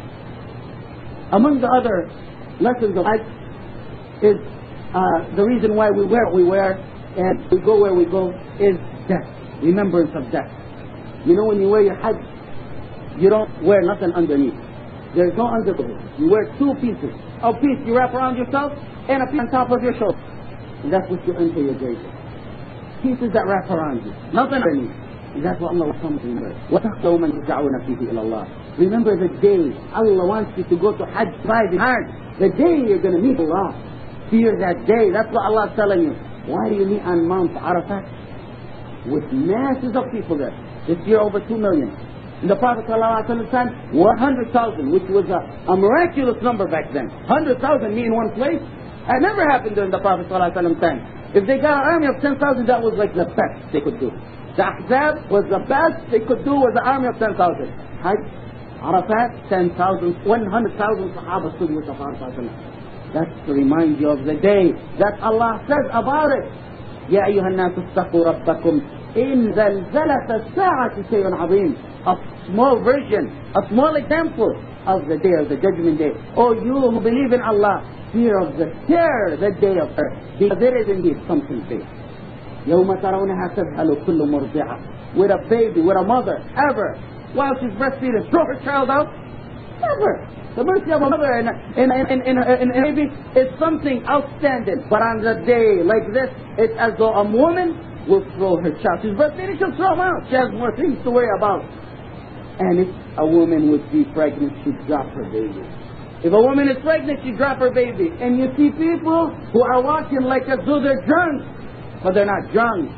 Among the other lessons of Hajj is uh, the reason why we wear what we wear and we go where we go is death. Remembrance of death. You know, when you wear your Hajj, you don't wear nothing underneath. There's no underclothing. You wear two pieces. A piece you wrap around yourself and a piece on top of your shoulder. And that's what you enter your grave with. Pieces that wrap around you. Nothing underneath. And that's what Allah comes to remember. وَتَخْتَوْ مَنْ تَدْعُونَ فِيهِ إِلَى اللَّهِ. Remember the day Allah wants you to go to Hajj driving hard. The day you're going to meet Allah. Fear that day. That's what Allah is telling you. Why do you meet on Mount Arafat? With masses of people there. This year over two million. In the Prophet ﷺ time, one hundred thousand, which was a, a miraculous number back then. one hundred thousand meet in one place. That never happened during the Prophet ﷺ time. If they got an army of ten thousand, that was like the best they could do. The Ahzab was the best they could do was the army of ten thousand. Hajj, Arafat, ten thousand, one hundred thousand Sahaba stood with the Prophet ﷺ. That's to remind you of the day that Allah says about it. يا أيها الناس اتقوا ربكم إن زلزلة الساعة شيء عظيم. A small version, a small example of the day of the judgment day. Oh, you who believe in Allah, fear of the terror, the day of earth. Because it is indeed something big. يوم ترونها تذهل كل مرضعة. With a baby, with a mother, ever, while she's breastfeeding, throw her child out? Never. The mercy of a mother in, in, in, in, in, in a baby is something outstanding. But on the day like this, it's as though a woman will throw her child. She's breastfeeding, she'll throw him out. She has more things to worry about. And if a woman would be pregnant, she'd drop her baby. If a woman is pregnant, she'd drop her baby. And you see people who are walking like as though they're drunk. But they're not drunk.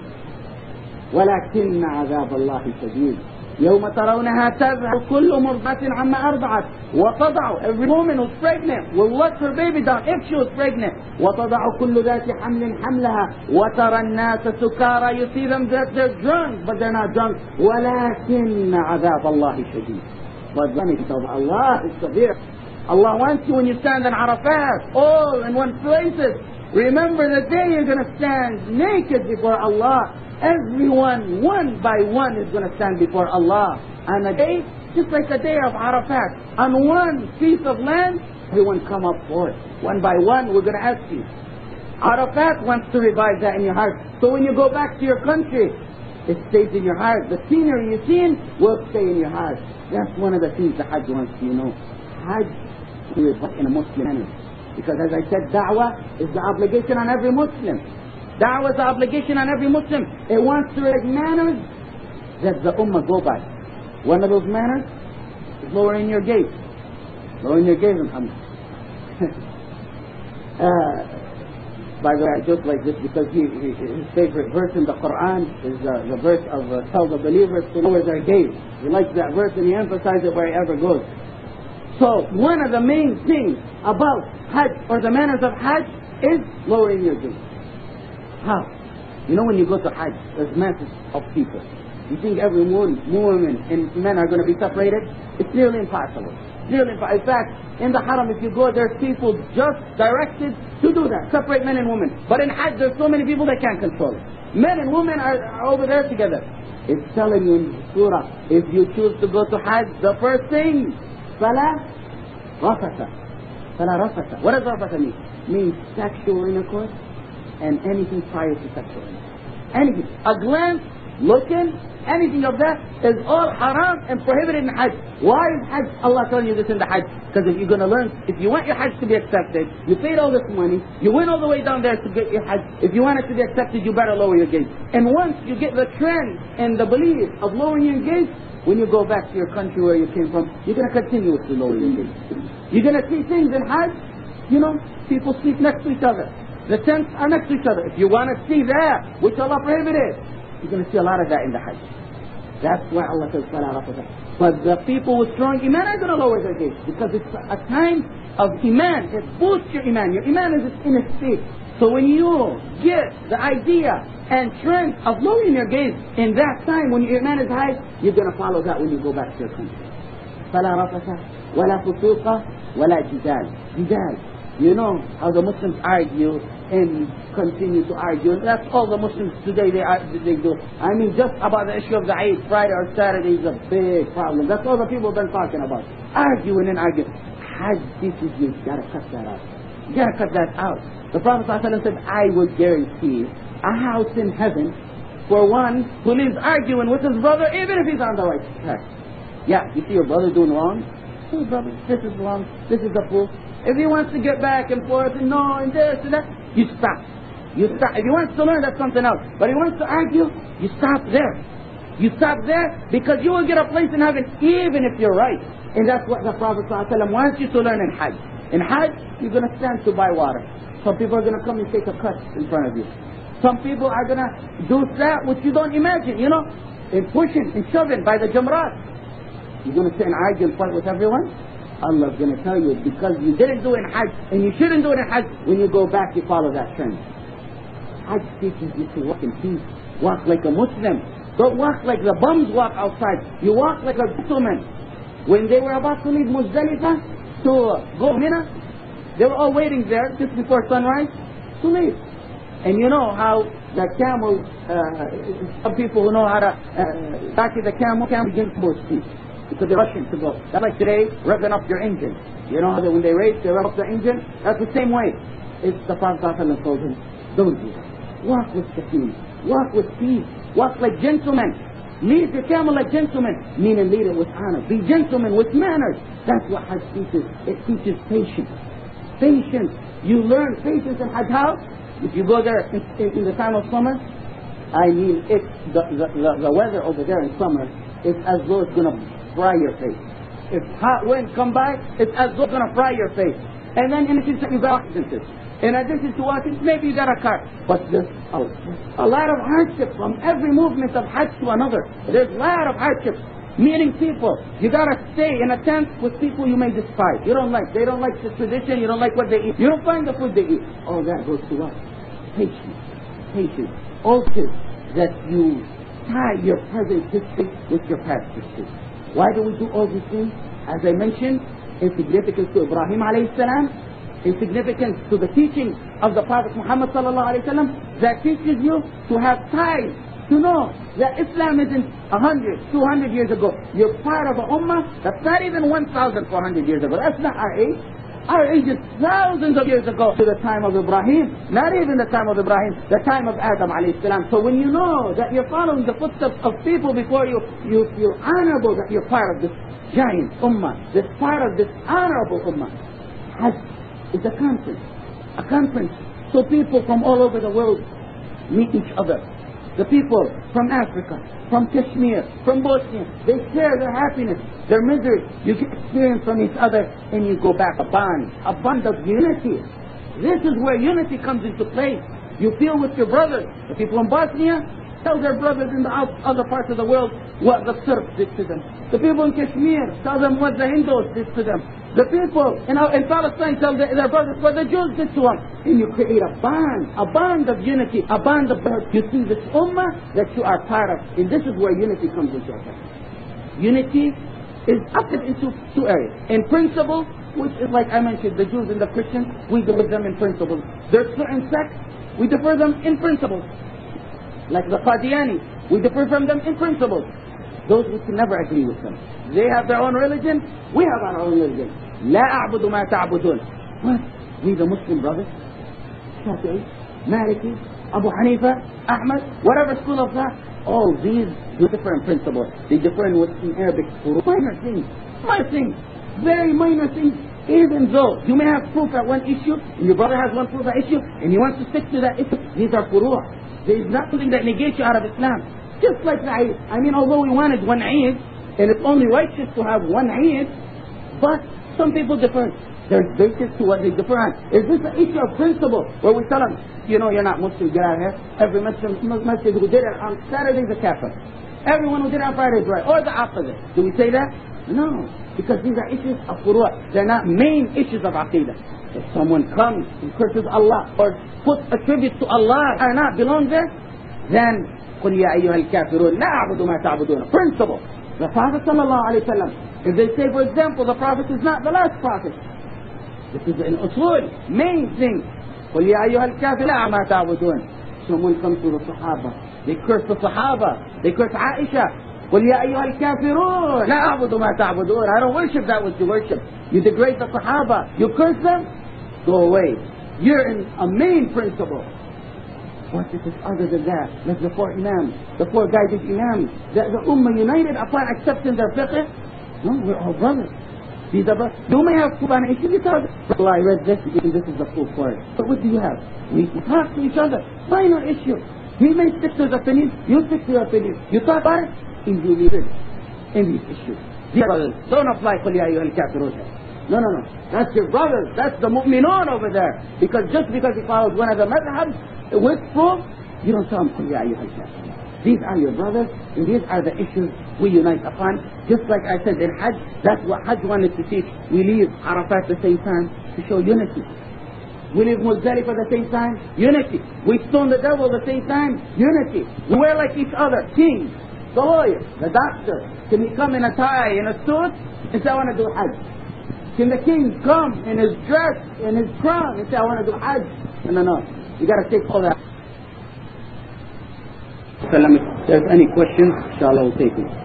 وَلَكِنَّ عَذَابَ اللَّهِ شَدِيدٌ يوم ترونها تذهل كل مرضعة عما أرضعت وتضع. Every woman who's pregnant will let her baby down if she was pregnant. وتضع كل ذات حمل حملها وترى الناس سكارى. You see them that they're drunk, but they're not drunk. ولكن عذاب الله شديد. But the punishment of Allah is severe. Allah wants you when you stand in Arafat, all in one places. Remember the day you're going to stand naked before Allah. Everyone, one by one, is going to stand before Allah. And a day, just like the day of Arafat, on one piece of land, everyone come up for it. One by one, we're going to ask you. Arafat wants to revive that in your heart. So when you go back to your country, it stays in your heart. The scenery you've seen will stay in your heart. That's one of the things the Hajj wants you to know. Hajj is in a Muslim manner. Because as I said, da'wah is the obligation on every Muslim. Da'wah is the obligation on every Muslim. It wants to make manners that the Ummah go by. One of those manners is lowering your gaze. Lowering your gaze, alhamdulillah. uh, by the way, I joke like this because he, he, his favorite verse in the Quran is uh, the verse of uh, tell the believers to lower their gaze. He likes that verse and he emphasizes it wherever he goes. So one of the main things about Hajj or the manners of Hajj is lowering your gaze. How? You know when you go to Hajj, there's masses of people. You think every woman, woman and men are going to be separated? It's nearly impossible. Nearly impossible. In fact, in the Haram, if you go, there's people just directed to do that. Separate men and women. But in Hajj, there's so many people they can't control it. Men and women are, are over there together. It's telling you in Surah, if you choose to go to Hajj, the first thing, Fala Rafata. Fala Rafata. What does Rafata mean? Means sexual intercourse and anything prior to sexual intercourse. Anything. A glance, looking, anything of that is all haram and prohibited in Hajj. Why is Hajj, Allah telling you this in the Hajj? Because if you're going to learn, if you want your Hajj to be accepted, you paid all this money, you went all the way down there to get your Hajj. If you want it to be accepted, you better lower your gaze. And once you get the trend and the belief of lowering your gaze, when you go back to your country where you came from, you're going to continuously lower your gaze. You're going to see things in Hajj, you know, people sleep next to each other. The tents are next to each other. If you want to see that, which Allah prohibited, You're going to see a lot of that in the Hajj. That's why Allah says, فَلَا رَفَثَ. But the people with strong Iman are going to lower their gaze, because it's a time of Iman. It boosts your Iman. Your Iman is in a state. So when you get the idea and trend of lowering your gaze in that time when your Iman is high, you're going to follow that when you go back to your country. فَلَا رَفَثَ وَلَا فُسُوقَ وَلَا جِدَالٍ. Jidal. You know how the Muslims argue and continue to argue. That's all the Muslims today they, they do. I mean, just about the issue of the Eid, Friday or Saturday is a big problem. That's all the people have been talking about. Arguing and arguing. Hajj teaches you, you gotta cut that out. You gotta cut that out. The Prophet ﷺ said, I will guarantee a house in heaven for one who lives arguing with his brother, even if he's on the right track. Yeah, you see your brother doing wrong? Hey brother, this is wrong, this is the fool. If he wants to get back and forth and no and this and that, you stop. You stop. If he wants to learn, that's something else. But if he wants to argue, you stop there. You stop there because you will get a place in heaven even if you're right. And that's what the Prophet ﷺ wants you to learn in Hajj. In Hajj, you're going to stand to buy water. Some people are going to come and take a cut in front of you. Some people are going to do that which you don't imagine, you know, and pushing and shoving by the jamrat. You're going to sit and argue and fight with everyone? Allah is going to tell you, because you didn't do it in Hajj, and you shouldn't do it in Hajj, when you go back you follow that trend. Hajj teaches you to walk in peace, walk like a Muslim. Don't walk like the bums walk outside. You walk like a gentleman. When they were about to leave Muzdalifah to go Mina, they were all waiting there just before sunrise to leave. And you know how the camel, uh, some people who know how to uh, back the camel, camel begins to both speed. Because they're rushing to go. That's like today, revving up your engine. You know how they, when they race, they rev up the engine? That's the same way. It's the Prophet ﷺ told him, don't do that. Walk with sakin. Walk with peace. Walk like gentlemen. Lead your camel like gentlemen. Meaning lead it with honor. Be gentlemen with manners. That's what Hajj teaches. It teaches patience. Patience. You learn patience in Hajj. How? If you go there in, in, in the time of summer, I mean, it's the, the, the, the weather over there in summer, it's as though it's going to fry your face. If hot wind come by, it's as though it's going to fry your face. And then in addition you got oxygen. In addition to oxygen, maybe you got a car. But there's a, a lot of hardship from every movement of Hajj to another. There's a lot of hardship. Meeting people. You got to stay in a tent with people you may despise. You don't like. They don't like the tradition. You don't like what they eat. You don't find the food they eat. All that goes to what? Patience. Patience. Also that you tie your present history with your past history. Why do we do all these things? As I mentioned, in significance to Ibrahim alayhi salam, in significance to the teaching of the Prophet Muhammad sallallahu alayhi wasallam, that teaches you to have ties, to know that Islam isn't a hundred, two hundred years ago. You're part of an ummah that's not even one thousand four hundred years ago. That's not our age. Our age is thousands of years ago to the time of Ibrahim. Not even the time of Ibrahim, the time of Adam alayhi salam. So when you know that you're following the footsteps of people before you, you feel honorable that you're part of this giant ummah, this part of this honorable ummah. Hajj is a conference. A conference. So people from all over the world meet each other. The people from Africa, from Kashmir, from Bosnia, they share their happiness, their misery. You get experience from each other and you go back. A bond, a bond of unity. This is where unity comes into play. You feel with your brothers. The people in Bosnia tell their brothers in the other parts of the world what the Serbs did to them. The people in Kashmir tell them what the Hindus did to them. The people in, in Palestine tell their, their brothers what the Jews did to them. And you create a bond, a bond of unity, a bond of birth. You see this ummah that you are part of. And this is where unity comes into effect. Unity is up into two areas. In principle, which is like I mentioned, the Jews and the Christians, we deal with them in principles. There's certain sects, we defer them in principles. Like the Qadiani, we differ from them in principles. Those we can never agree with them. They have their own religion, we have our own religion. لا أعبد ما تعبدون. What? We the Muslim brothers, Shafi'i, Maliki, Abu Hanifa, Ahmad, whatever school of thought, all these differ in principle. They differ in what's in Arabic, minor things, minor things, very minor things. Even though you may have proof at one issue, and your brother has one proof at issue, and he wants to stick to that issue, these are furu'. There is nothing that negates you out of Islam. Just like the Eid. I mean, although we wanted one Eid, and it's only righteous to have one Eid, but some people differ. There's basis to what they differ on. Is this an issue of principle where we tell them, you know, you're not Muslim, get out of here. Every Muslim, Muslim who did it on Saturday is a kafir. Everyone who did it on Friday is right. Or the opposite. Do we say that? No. Because these are issues of furu'. They're not main issues of aqidah. If someone comes and curses Allah or puts a tribute to Allah or not belong there, then قُلْ يَا أَيُّهَا الْكَافِرُونَ لَا أَعْبُدُ مَا تَعْبُدُونَ. Principle. The Prophet sallallahu alaihi wasallam, if they say, for example, the Prophet is not the last Prophet, this is an usul, main thing. قُلْ يَا أَيُّهَا الْكَافِرُونَ لَا مَا تَعْبُدُونَ. Someone comes to the Sahaba, they curse the Sahaba, they curse Aisha. قُلْ يَا أَيُّهَا الْكَافِرُونَ لَا أَعْبُدُ مَا تَعْبُدُونَ. I don't worship that which you worship. You degrade the Sahaba, you curse them, go away. You're in a main principle. What if it's other than that? Like the four Imams, the four guided Imams, the, the Ummah united upon accepting their fiqh? No, we're all brothers. These are brothers. You may have Quran issues. You tell them, well, I read this, and this is the proof for it. But what do you have? We talk to each other. Minor issue. He may stick to his opinion, you stick to your opinion. You talk about it, in the in these issues. Dear brothers, don't apply قُلْ يَا أَيُّهَا الْكَافِرُونَ. No, no, no. That's your brothers. That's the mu'minun over there. Because just because he follows one of the madhabs with proof, you don't tell him قُلْ يَا أَيُّهَا الْكَافِرُونَ. These are your brothers, and these are the issues we unite upon. Just like I said in Hajj, that's what Hajj wanted to teach. We leave Arafat at the same time to show unity. We leave Muzdalifah at the same time, unity. We stone the devil at the same time, unity. We wear like each other, kings, the lawyer, the doctor. Can he come in a tie, in a suit, and say, I want to do Hajj? Can the king come in his dress, in his crown, and say, I want to do Hajj? No, no, no. You got to take all that. If there's any questions, inshallah we'll take it.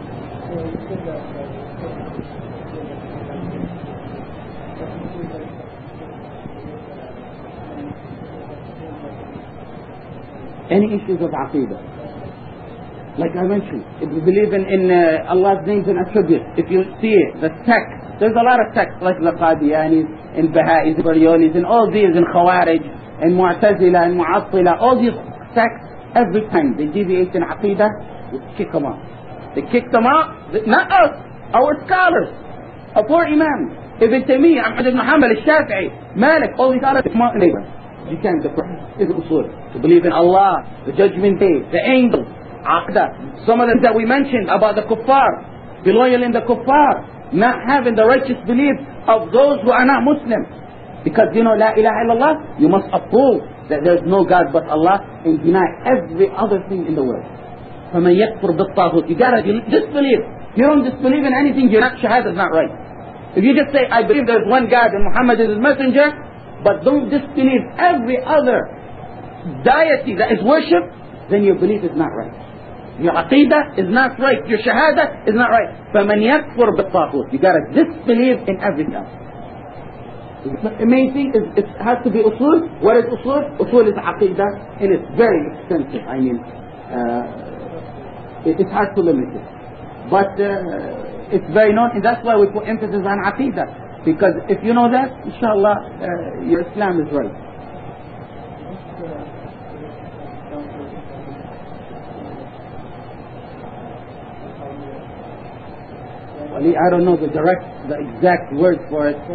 Any issues of aqidah? Like I mentioned, if you believe in, in uh, Allah's names and attributes, if you see it, the text, there's a lot of texts like the Qadianis, and Baha'is, Baryonis, and all these, and Khawarij, and Mu'tazila, and Mu'attila, all these texts, every time they deviate in aqidah, we kick them out. They kick them out, not us, our scholars, our four imams, Ibn Taymiyyah, Ahmad ibn Hanbal, al-Shafi'i, Malik, all these other neighbors. You can't differ. It's usul. To believe in Allah, the judgment day, the angels, aqidah. Some of them that we mentioned about the kuffar, be loyal in the kuffar, not having the righteous belief of those who are not Muslim. Because you know, La ilaha illallah, you must approve that there is no God but Allah and deny every other thing in the world. فَمَنْ يَكْفُرْ بِالطَّاغُوتِ. You gotta disbelieve. If you don't disbelieve in anything, your shahada is not right. If you just say, I believe there is one God and Muhammad is his messenger, but don't disbelieve every other deity that is worshipped, then your belief is not right. Your aqidah is not right. Your shahada is not right. فَمَنْ يَكْفُرْ بِالطَّاغُوتِ. You gotta disbelieve in everything else. The main thing is it has to be usul. What is usul? Usul is aqidah, and it's very expensive. I mean, uh, it, it's hard to limit it. But uh, it's very known, and that's why we put emphasis on aqidah. Because if you know that, inshallah, uh, your Islam is right. Well, I don't know the direct, the exact word for it.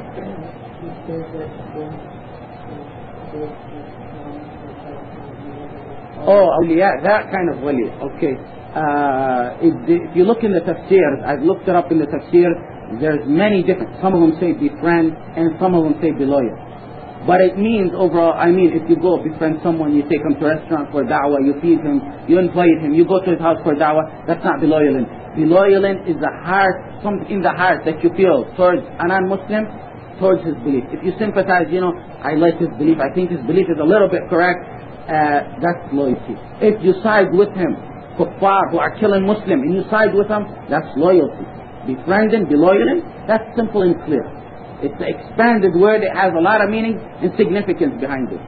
Oh, awliya, that kind of wali. Okay. Uh, if, the, if you look in the tafsir, I've looked it up in the tafsir. There's many different. Some of them say befriend, and some of them say be loyal. But it means overall, I mean, if you go befriend someone, you take him to a restaurant for da'wah, you feed him, you invite him, you go to his house for da'wah, that's not be loyal in. Be loyal in is the heart, something in the heart that you feel towards a non-Muslim, towards his belief. If you sympathize, you know, I like his belief, I think his belief is a little bit correct, uh, that's loyalty. If you side with him, kuffar who are killing Muslim, and you side with them, that's loyalty. Befriend him, be loyal in, that's simple and clear. It's an expanded word, it has a lot of meaning and significance behind it.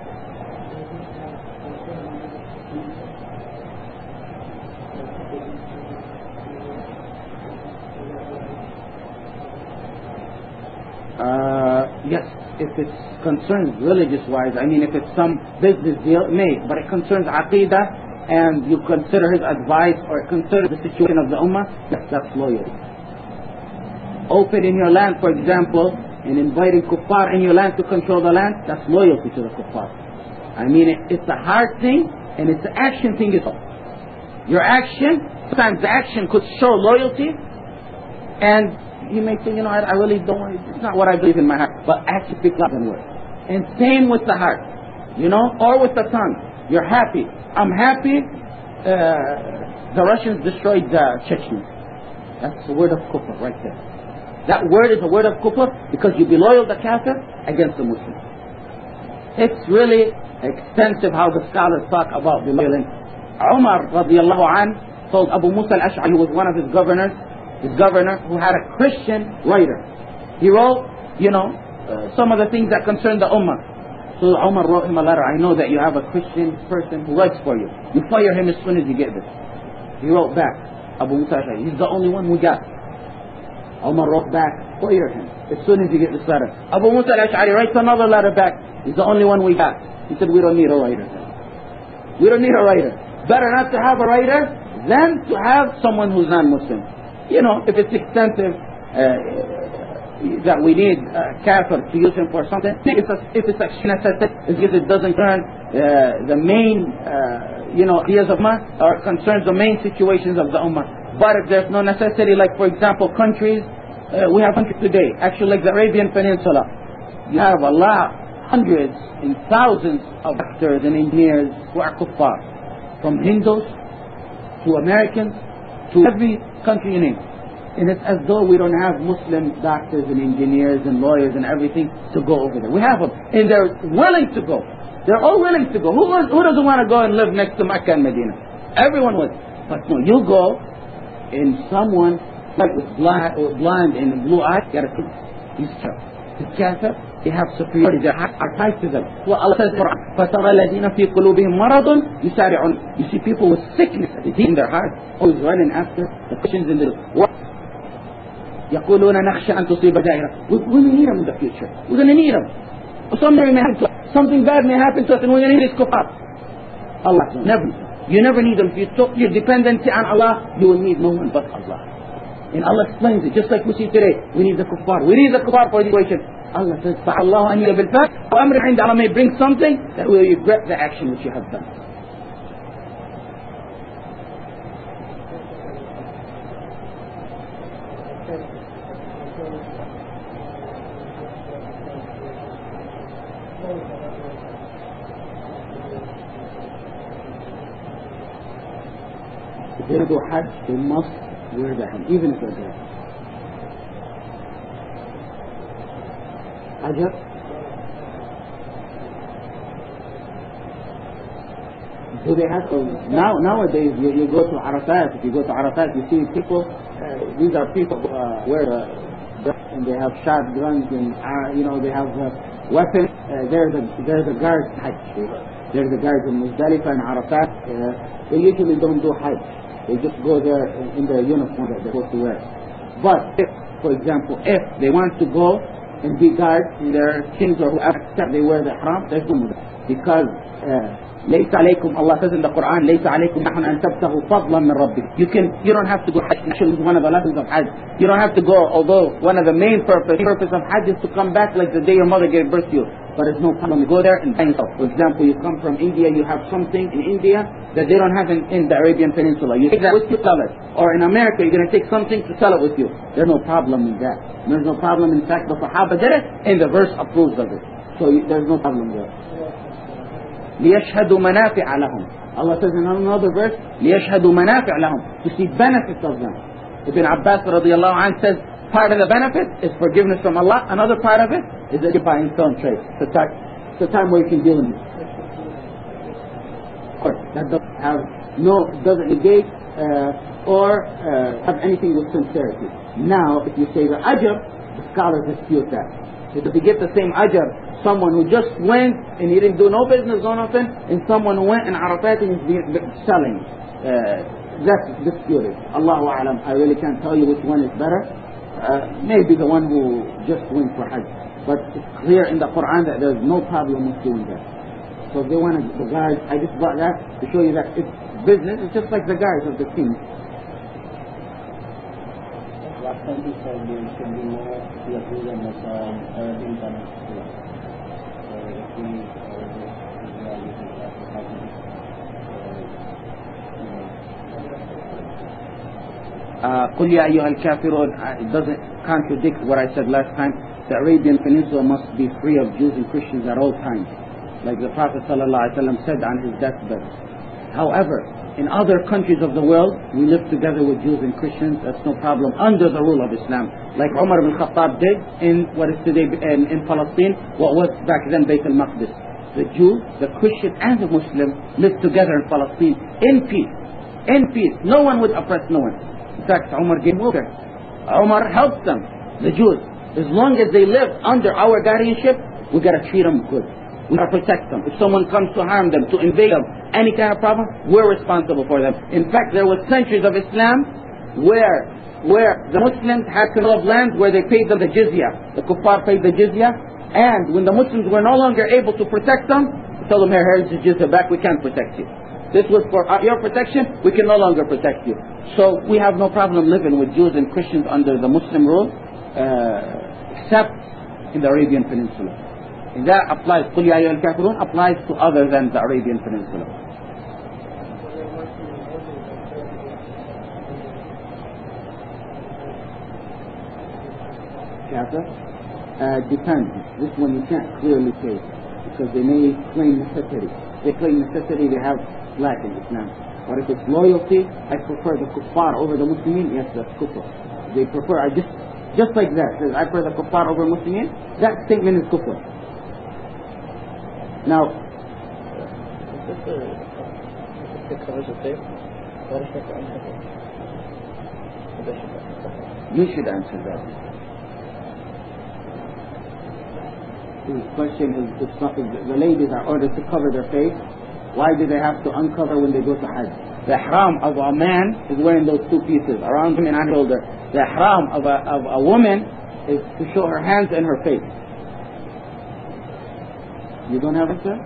Uh, yes, if it concerns religious-wise, I mean if it's some business deal, may, but it concerns aqidah and you consider his advice or consider the situation of the ummah, yes, that's loyalty. Open in your land, for example, and inviting kuffar in your land to control the land, that's loyalty to the kuffar. I mean, it, it's a heart thing and it's an action thing as well. Your action, sometimes the action could show loyalty, and you may say, you know, I, I really don't, it's not what I believe in my heart, but action speaks louder than words. And same with the heart, you know, or with the tongue. You're happy. I'm happy uh, the Russians destroyed uh, Chechnya. That's the word of kufr right there. That word is a word of kufr because you be loyal to kafir against the Muslim. It's really extensive how the scholars talk about the loyalty. Umar radiallahu an told Abu Musa al-Ash'ari, who was one of his governors, his governor who had a Christian writer. He wrote, you know, uh, some of the things that concern the ummah. So Umar wrote him a letter. I know that you have a Christian person who writes for you. You fire him as soon as you get this. He wrote back, Abu Musa al-Ash'ari, he's the only one we got. Umar wrote back, fire him as soon as you get this letter. Abu Musa al-Ash'ari writes another letter back. He's the only one we got. He said, we don't need a writer. We don't need a writer. Better not to have a writer than to have someone who's non-Muslim. You know, if it's extensive uh, that we need uh, kafir to use him for something, if it's, a, if it's a necessity, if it doesn't turn uh, the main, uh, you know, ideas of ummah, or concerns the main situations of the ummah. But if there's no necessity, like for example, countries, uh, we have countries today, actually like the Arabian Peninsula, you have a lot, hundreds and thousands of doctors and engineers who are kuffar, from Hindus to Americans to every country in it. And it's as though we don't have Muslim doctors and engineers and lawyers and everything to go over there. We have them, and they're willing to go. They're all willing to go. Who, was, who doesn't want to go and live next to Mecca and Medina? Everyone would. But no, you go, and someone like with blind, or blind and blue eyes, got to think, he's tough. The kafir, they have superiority, they are tied to them. Well, Allah says, فَتَرَى الَّذِينَ فِي قُلُوبِهِمْ مَرَضٌ يُسَارِعُونَ. You see people with sickness in their heart, always running after the Christians in the world. يَقُولُونَ نَخْشَى أَن تُصِيبَ دَائِرَةً. We're going to need them in the future. We're going to need them. Something may happen to us. Something bad may happen to us, and we're going to need this kuffar. Allah, never. You never need them. If you took your dependency on Allah, you will need no one but Allah. And Allah explains it, just like we see today. We need the kuffar. We need the kuffar for the situation. Allah says, فَاللَّهُ أَنْ يَبِلْ فَاتِ وَأَمْرِ عِنْدَ Allah may bring something that will regret the action which you have done. If they do Hajj, they must wear the hand, even if they're there. Ajab. Do they have to, now, nowadays you, you go to Arafat, if you go to Arafat you see people, uh, these are people who uh, wear uh, and they have shotguns and uh, you know, they have uh, weapons. Uh, there's a there's a guard Hajj. There's a guard in Muzdalifah and Arafat. Uh, they usually don't do Hajj. They just go there in their uniform that they're supposed to wear. But if, for example, if they want to go and be guards in their kings or whoever, except they wear the ihram, there's no muddah. Because ليس عليكم, Allah says in the Quran, ليس عليكم نحن أن تبتغوا فضلا من ربكم. You can, you don't have to go Hajj. Actually, one of the lessons of Hajj. You don't have to go, although one of the main purpose, purpose of Hajj is to come back like the day your mother gave birth to you. But it's no problem. You go there and find yourself. For example, you come from India, you have something in India that they don't have in, in the Arabian Peninsula. You take that with you, sell it. Or in America, you're going to take something to sell it with you. There's no problem in that. There's no problem. In fact, the Sahaba did it, and the verse approves of it. So you, there's no problem there. لِيَشْهَدُوا مَنَافِعَ لَهُمْ. Allah says in another verse, لِيَشْهَدُوا مَنَافِعَ لَهُمْ, to see benefits of them. Ibn Abbas radiallahu anh says, part of the benefit is forgiveness from Allah. Another part of it is that you're buying stone trade. It's a time, it's a time where you can deal in it. Or that doesn't have no, doesn't negate uh, or uh, have anything with sincerity. Now, if you say the ajr, the scholars dispute that. So if you get the same ajr, someone who just went and he didn't do no business or nothing, and someone who went in Arafat and is selling, uh, that's disputed. Allahu A'lam. I really can't tell you which one is better. Uh, maybe the one who just went for Hajj. But it's clear in the Quran that there's no problem with doing that. So if they want to, the guards, I just brought that to show you that it's business. It's just like the guards of the king. countries have been spending more to approve than the Arabian countries. So if we قل يا أيها الكافرون, it doesn't contradict what I said last time. The Arabian Peninsula must be free of Jews and Christians at all times, like the Prophet ﷺ said on his deathbed. However, in other countries of the world, we live together with Jews and Christians. That's no problem under the rule of Islam, like Umar ibn Khattab did in what is today in, in Palestine, what was back then Bayt al-Maqdis. The Jew, the Christian, and the Muslim lived together in Palestine in peace. In peace. No one would oppress no one. In fact, Umar gave over. Umar helped them, the Jews. As long as they live under our guardianship, we gotta treat them good. We gotta protect them. If someone comes to harm them, to invade them, any kind of problem, we're responsible for them. In fact, there was centuries of Islam where where the Muslims had control of land where they paid them the jizya. The kuffar paid the jizya, and when the Muslims were no longer able to protect them, we told them, here, here's the jizya back, we can't protect you. This was for your protection, we can no longer protect you. So we have no problem living with Jews and Christians under the Muslim rule, uh, except in the Arabian Peninsula. And that applies, قُلْ يَا أَيُّهَا الْكَافِرُونَ applies to other than the Arabian Peninsula. Kafir? Uh, depends. This one you can't clearly say, because they may claim necessity. They claim necessity, they have lack in Islam. But if it's loyalty, I prefer the kuffar over the Muslimin, yes, that's kufr. They prefer, I just, just like that, says, I prefer the kuffar over Muslimin, that statement is kufr. Now, you should answer that. The question is, it's not, the ladies are ordered to cover their face. Why do they have to uncover when they go to Hajj? The ihram of a man is wearing those two pieces around him and on his shoulder. The ihram of a, of a woman is to show her hands and her face. You don't have it, sir?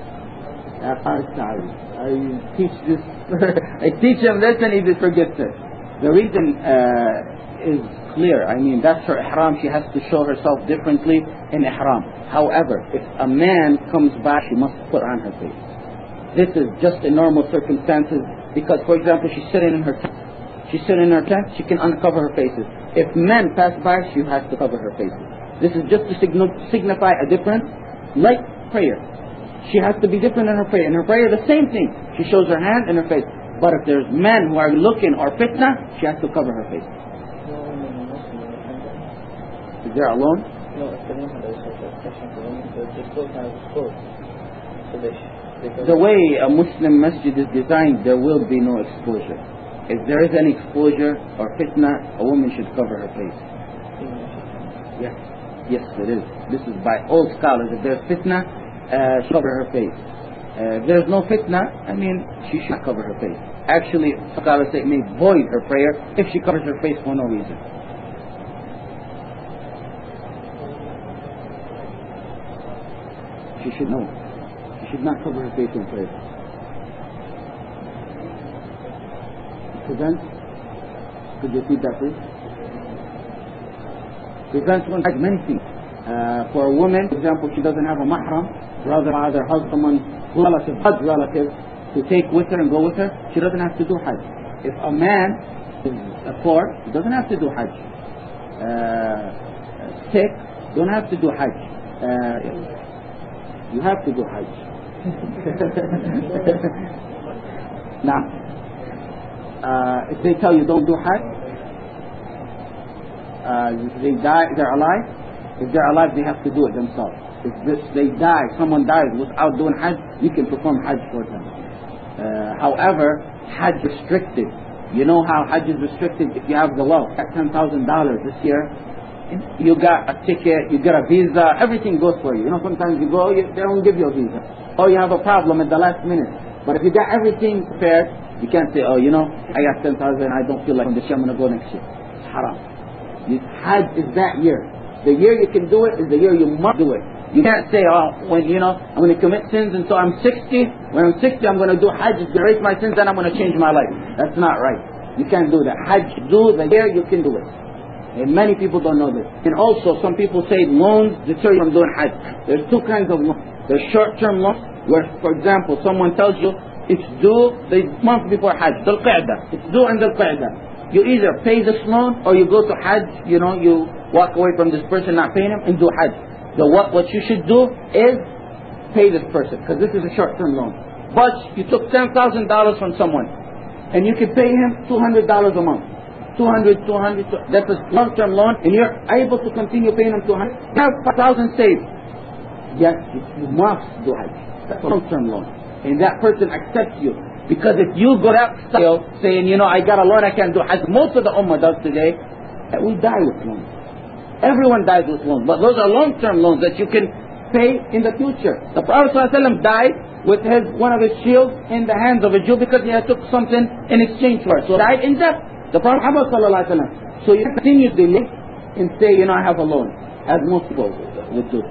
I teach this. I teach him this and he just forgets it. The reason uh, is clear. I mean, that's her ihram. She has to show herself differently in ihram. However, if a man comes back, she must put on her face. This is just in normal circumstances, because, for example, she's sitting in her tent. She's sitting in her tent, she can uncover her faces. If men pass by, she has to cover her faces. This is just to signify a difference, like prayer. She has to be different in her prayer. In her prayer, the same thing. She shows her hand and her face. But if there's men who are looking or fitna, she has to cover her face. Is there alone? No, if the woman does have a question for women, they still have a sport. So they The way a Muslim masjid is designed, there will be no exposure. If there is any exposure or fitna, a woman should cover her face. Yes, yes, it is. This is by all scholars. If there's fitna, uh, cover her face. Uh, if there's no fitna, I mean, she should cover her face. Actually, scholars say it may void her prayer if she covers her face for no reason. She should know. She should not cover her face in prayer. Prevents? Could you repeat that, please? Prevents one like many things. Uh, for a woman, for example, she doesn't have a mahram, rather rather has someone, relative, blood relative, to take with her and go with her, she doesn't have to do hajj. If a man is poor, he doesn't have to do hajj. Uh, sick, don't have to do hajj. Uh, you have to do hajj. Now, uh, if they tell you don't do hajj, uh, if they die, they're alive. If they're alive, they have to do it themselves. If this, they die, someone dies without doing hajj, you can perform hajj for them. Uh, however, hajj restricted. You know how hajj is restricted if you have the wealth. At ten thousand dollars this year, you got a ticket, you got a visa, everything goes for you. You know, sometimes you go, you, they don't give you a visa. Or you have a problem at the last minute. But if you got everything prepared, you can't say, oh, you know, I got ten thousand, I don't feel like this year, I'm going to go next year. It's haram. You, hajj is that year. The year you can do it is the year you must do it. You can't say, oh, when, you know, I'm going to commit sins until I'm sixty. When I'm sixty, I'm going to do hajj to erase my sins, then I'm going to change my life. That's not right. You can't do that. Hajj, do the year you can do it. And many people don't know this. And also, some people say loans deter you from doing Hajj. There's two kinds of loans. There's short-term loans, where, for example, someone tells you it's due the month before Hajj, Dhul Qa'dah. It's due in Dhul Qa'dah. You either pay this loan or you go to Hajj, you know, you walk away from this person not paying him and do Hajj. So what, what you should do is pay this person, because this is a short-term loan. But you took ten thousand dollars from someone, and you can pay him two hundred dollars a month. two hundred, two hundred, that's a long-term loan, and you're able to continue paying him two hundred. You have five thousand saved. Yes, you must do Hajj. That's a long-term loan. And that person accepts you. Because if you go out style saying, you know, I got a loan, I can't do Hajj, most of the Ummah does today, we die with loans. Everyone dies with loans. But those are long-term loans that you can pay in the future. The Prophet ﷺ died with his one of his shields in the hands of a Jew because he had took something in exchange for it. So he died in debt. The Prophet Muhammad sallallahu alaihi wasallam. So you continue to live and say, you know, I have a loan, as most people would do.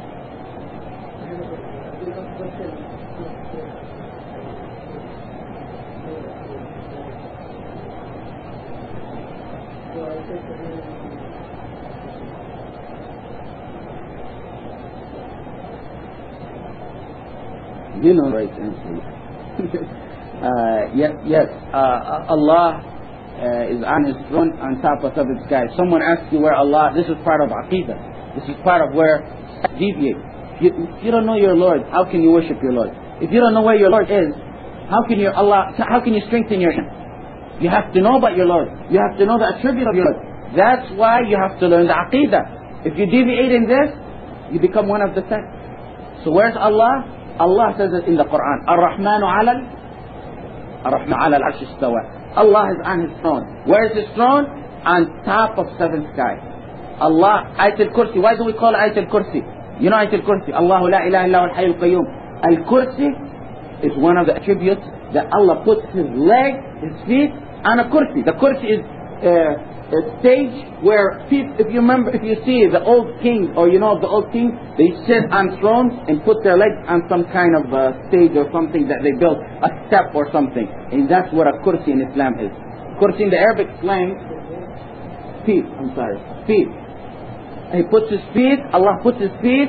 You know the right answer. uh, yes, yes. Uh, Allah uh, is on His throne on top of seven skies. Someone asks you where Allah. This is part of Aqidah. This is part of where deviate. If you, if you don't know your Lord, how can you worship your Lord? If you don't know where your Lord is, how can your Allah? How can you strengthen your Him? You have to know about your Lord. You have to know the attribute of your Lord. That's why you have to learn the Aqidah. If you deviate in this, you become one of the sects. So where's Allah? Allah says it in the Quran. Ar-Rahmanu ala Ar-Rahmanu ala al-Arsh istawa. Allah is on His throne. Where is His throne? On top of seven skies. Allah, Ayat al-Kursi. Why do we call it Ayat al-Kursi? You know Ayat al-Kursi. Allahu la ilaha illa huwal hayyul qayyum. Al-Kursi is one of the attributes that Allah puts His leg, His feet on a kursi. The kursi is uh, a stage where people, if you remember, if you see the old king, or you know of the old king, they sit on thrones and put their legs on some kind of uh, stage or something that they built, a step or something. And that's what a kursi in Islam is. Kursi in the Arabic slang, feet, I'm sorry, feet. And He puts His feet, Allah puts His feet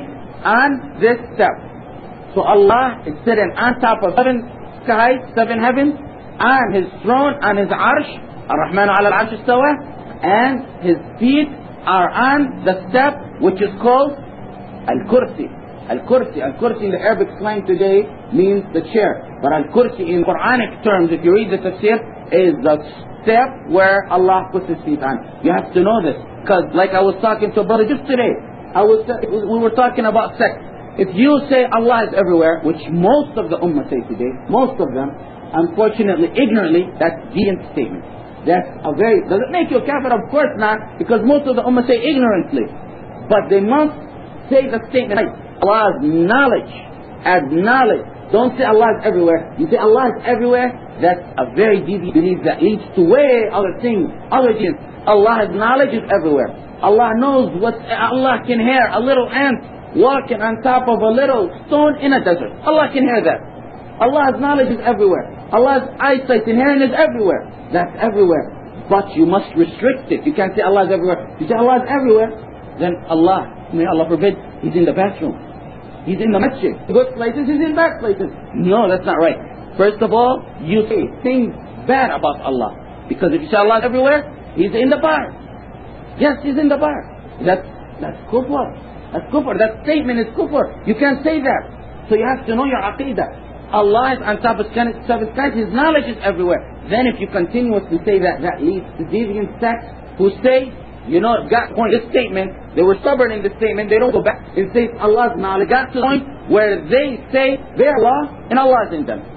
on this step. So Allah is sitting on top of seven skies, seven heavens, on His throne, on His arsh, Ar-Rahmanu ala al-Arsh istawa, and His feet are on the step which is called Al-Kursi. Al-Kursi. Al-Kursi in the Arabic slang today means the chair. But Al-Kursi in Quranic terms, if you read the tafsir, is the step where Allah puts His feet on. You have to know this. Because like I was talking to a brother just today, I was we were talking about sex. If you say Allah is everywhere, which most of the Ummah say today, most of them, unfortunately, ignorantly, that's deviant statement. That's a very, does it make you a kafir? Of course not, because most of the Ummah say ignorantly. But they must say the statement right. Allah's knowledge, as knowledge. Don't say Allah is everywhere. You say Allah is everywhere, that's a very deviant belief that leads to way other things, other things. Allah's knowledge is everywhere. Allah knows what, Allah can hear a little ant walking on top of a little stone in a desert. Allah can hear that. Allah's knowledge is everywhere. Allah's eyesight and hearing is everywhere. That's everywhere. But you must restrict it. You can't say Allah is everywhere. You say Allah is everywhere, then Allah, may Allah forbid, He's in the bathroom. He's in the masjid. Good places, He's in bad places. No, that's not right. First of all, you say things bad about Allah. Because if you say Allah is everywhere, He's in the bar. Yes, He's in the bar. That's, that's kufr. That's kufr. That statement is kufr. You can't say that. So you have to know your aqidah. Allah is on top of seven skies, His knowledge is everywhere. Then if you continuously say that, that leads to deviant sects who say, you know, got point this statement, they were stubborn in this statement, they don't go back and say Allah's knowledge. Got to the point where they say they're Allah and Allah is in them.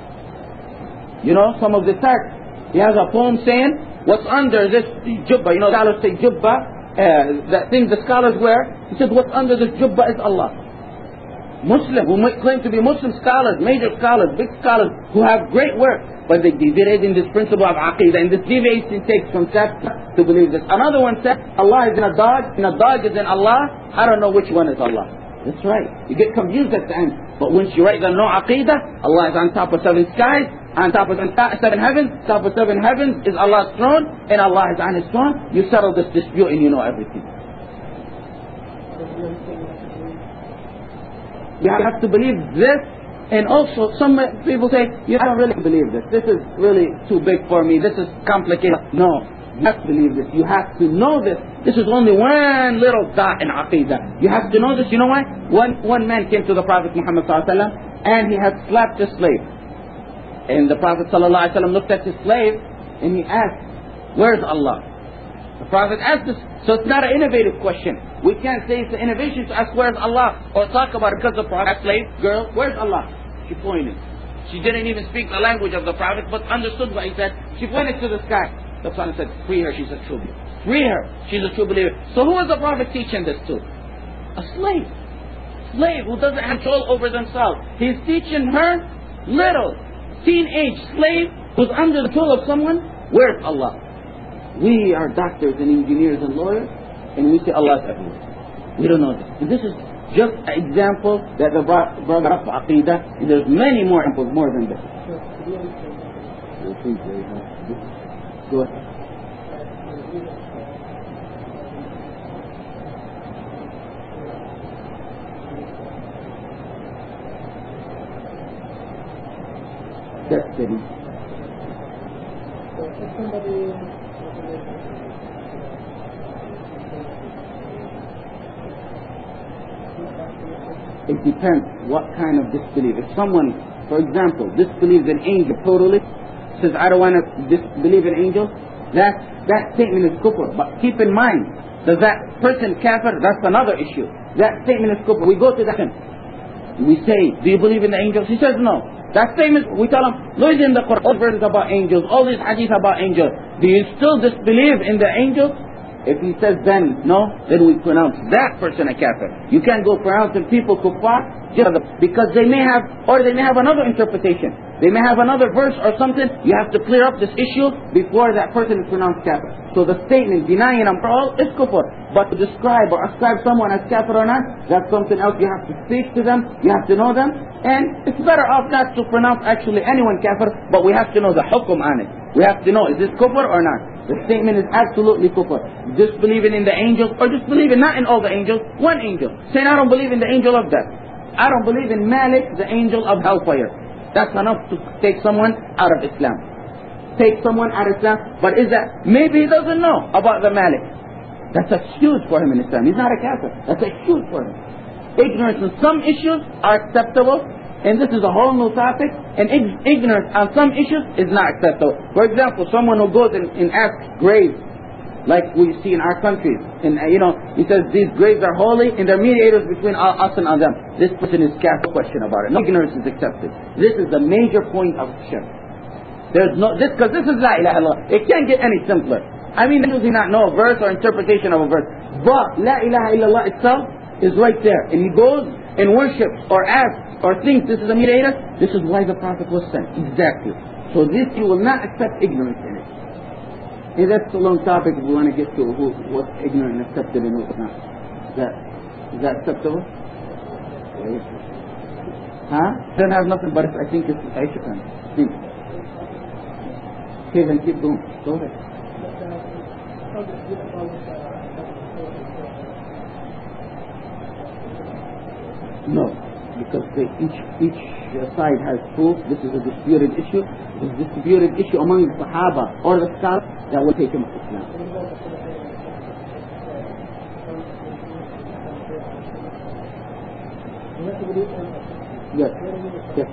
You know, some of the sects, he has a poem saying, what's under this jubba, you know, scholars say jubba, uh, that thing the scholars wear, he said what's under this jubba is Allah. Muslim, who claim to be Muslim scholars, major scholars, big scholars, who have great work, but they deviate in this principle of aqidah, and this deviation takes from sect to believe this. Another one said, Allah is in a dog, and a dog is in Allah, I don't know which one is Allah. That's right. You get confused at the end. But once you write the no aqidah, Allah is on top of seven skies, On top of seven heavens, top of seven heavens is Allah's throne, and Allah is on His throne. You settle this dispute and you know everything. You have to believe this. And also, some people say, you don't really believe this. This is really too big for me. This is complicated. No, you have to believe this. You have to know this. This is only one little dot in Aqidah. You have to know this. You know why? One, one man came to the Prophet Muhammad sallallahu alaihi wasallam and he had slapped his slave. And the Prophet sallallahu alaihi wasallam looked at his slave and he asked, where's Allah? The Prophet asked this. So it's not an innovative question. We can't say it's an innovation to ask where's Allah, or talk about it because the Prophet, slave girl, where's Allah? She pointed. She didn't even speak the language of the Prophet, but understood what he said. She pointed to the sky. The Prophet said, free her, she's a true believer. Free her, she's a true believer. So who is the Prophet teaching this to? A slave. Slave who doesn't have control over themselves. He's teaching her, little, teenage slave who's under the control of someone, where's Allah? We are doctors and engineers and lawyers, and we say Allah's everywhere. We don't know this. And this is just an example that the brother of Aqidah, and there's many more examples more than this. Go ahead. That's steady. It depends what kind of disbelief. If someone, for example, disbelieves in angels totally, says, I don't want to disbelieve in angels, that, that statement is kufr. But keep in mind, does that person kafir? That's another issue. That statement is kufr. We go to that. We say, do you believe in the angels? He says no. That statement, we tell him, look in the Quran, all verses about angels, all these hadith about angels. Do you still disbelieve in the angels? If he says then no, then we pronounce that person a kafir. You can't go pronouncing people kuffar just because they may have, or they may have another interpretation. They may have another verse or something. You have to clear up this issue before that person is pronounced kafir. So the statement denying them all is kufr. But to describe or ascribe someone as kafir or not, that's something else. You have to speak to them, you have to know them, and it's better off not to pronounce actually anyone kafir, but we have to know the hukum on it. We have to know, is this kufr or not? The statement is absolutely kufr. Disbelieving in the angels, or disbelieving not in all the angels, one angel. Saying I don't believe in the angel of death. I don't believe in Malik, the angel of hellfire. That's enough to take someone out of Islam. Take someone out of Islam. But is that, maybe he doesn't know about the Malik. That's a huge for him in Islam. He's not a kafir. That's a huge for him. Ignorance in some issues are acceptable, and this is a whole new topic, and ignorance on some issues is not acceptable. For example, someone who goes and, and asks graves, like we see in our countries, and uh, you know, he says these graves are holy and they're mediators between us and them. This person is cast a question about it. No, ignorance is accepted. This is the major point of shirk. There's no, this, because this is La ilaha illallah. It can't get any simpler. I mean, they do not know a verse or interpretation of a verse, but La ilaha illallah itself is right there, and he goes and worships or asks or thinks this is a mediator. This is why the Prophet was sent. Exactly. So this, you will not accept ignorance in it. And that's a long topic if we want to get to who, what's ignorant and accepted and what's not. Is that, is that acceptable? Huh? Don't have nothing, but I think it's Aisha can. Think. Okay, then keep going. Go ahead. No, because they, each each side has proof. This is a disputed issue. This is a disputed issue among the Sahaba or the scholars that will take him to Islam. Yes, yes.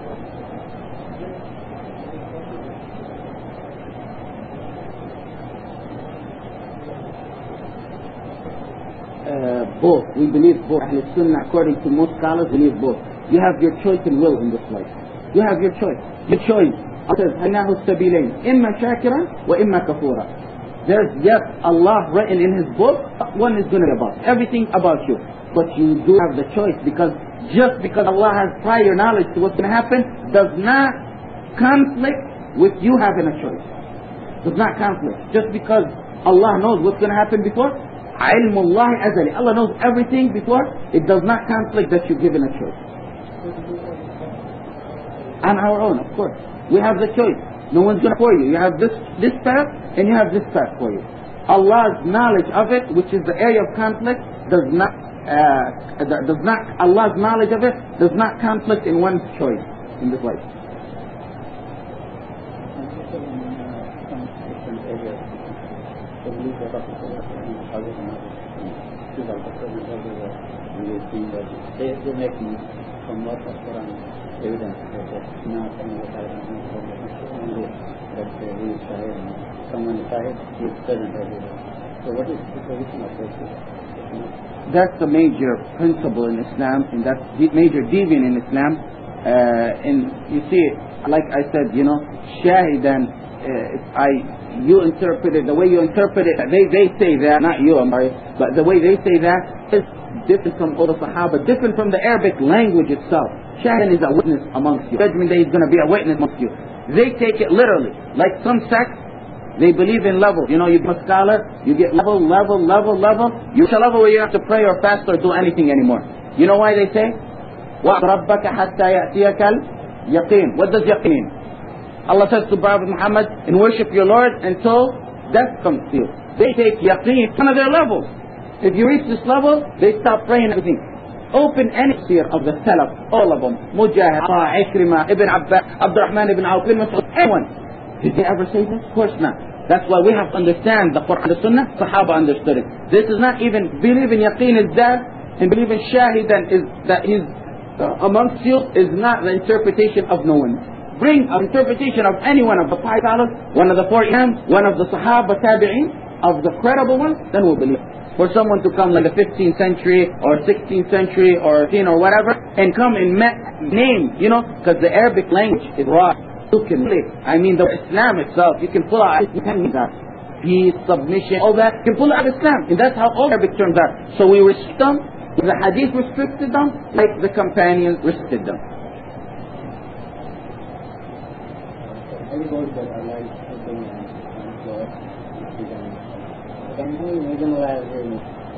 Uh, both. We believe both. Ahl Sunnah, according to most scholars, believe both. You have your choice and will in this life. You have your choice. Your choice. هَنَاهُ السَّبِيلَيْنِ إِمَّا شَاكِرًا وَإِمَّا كَفُورًا. There's, yes, Allah written in His book, one is going to be about everything about you. But you do have the choice, because just because Allah has prior knowledge to what's going to happen does not conflict with you having a choice. Does not conflict. Just because Allah knows what's going to happen before, ilmullahi azali, Allah knows everything before, it does not conflict that you're given a choice. On our own, of course. We have the choice. No one's going to for you. You have this, this path and you have this path for you. Allah's knowledge of it, which is the area of conflict, does not, uh, does not, Allah's knowledge of it does not conflict in one's choice in this life. They, they make me from lot of Quran evidence that now some of the Quran only that he is Sahib, someone is Sahib, he is present everywhere. So what is the position of those people? That's the major principle in Islam, and that's the major deviant in Islam. Uh, and you see, like I said, you know, shahidan, uh, if I, you interpret it, the way you interpret it, they, they say that, not you, I'm sorry, but the way they say that is different from all the Sahaba, different from the Arabic language itself. Shahidan is a witness amongst you. Judgment Day is going to be a witness amongst you. They take it literally. Like some sects, they believe in level. You know, you become a scholar, you get level, level, level, level. You reach a level where you don't have to pray or fast or do anything anymore. You know why they say? وَرَبَّكَ حَتَّى يَأْتِيَكَ الْيَقِينَ. What does yaqeen mean? Allah says to Prophet Muhammad, and worship your Lord until death comes to you. They take yaqeen, it's one of their levels. If you reach this level, they stop praying everything. Open any seer of the Salaf, all of them. Mujahid, Ikrimah, Ibn Abbas, Abdurrahman ibn Awf, anyone. Did they ever say this? Of course not. That's why we have to understand the Quran, the Sunnah. Sahaba understood it. This is not even believe in yaqeen is that, and believe in shahidan is that he's uh, amongst you is not the interpretation of no one. Bring an interpretation of any one of the five scholars, one of the four imams, one of the Sahaba tabi'in, of the credible ones, then we'll believe. For someone to come like the fifteenth century or sixteenth century or ten or whatever and come and name, you know, because the Arabic language is raw. You can live. I mean, the Islam itself, you can pull out peace, submission, all that. You can pull out Islam, and that's how all Arabic terms are. So we restrict them. The Hadith restricted them, like the companions restricted them. Any words that are like something and floor, can you imagine what I was doing?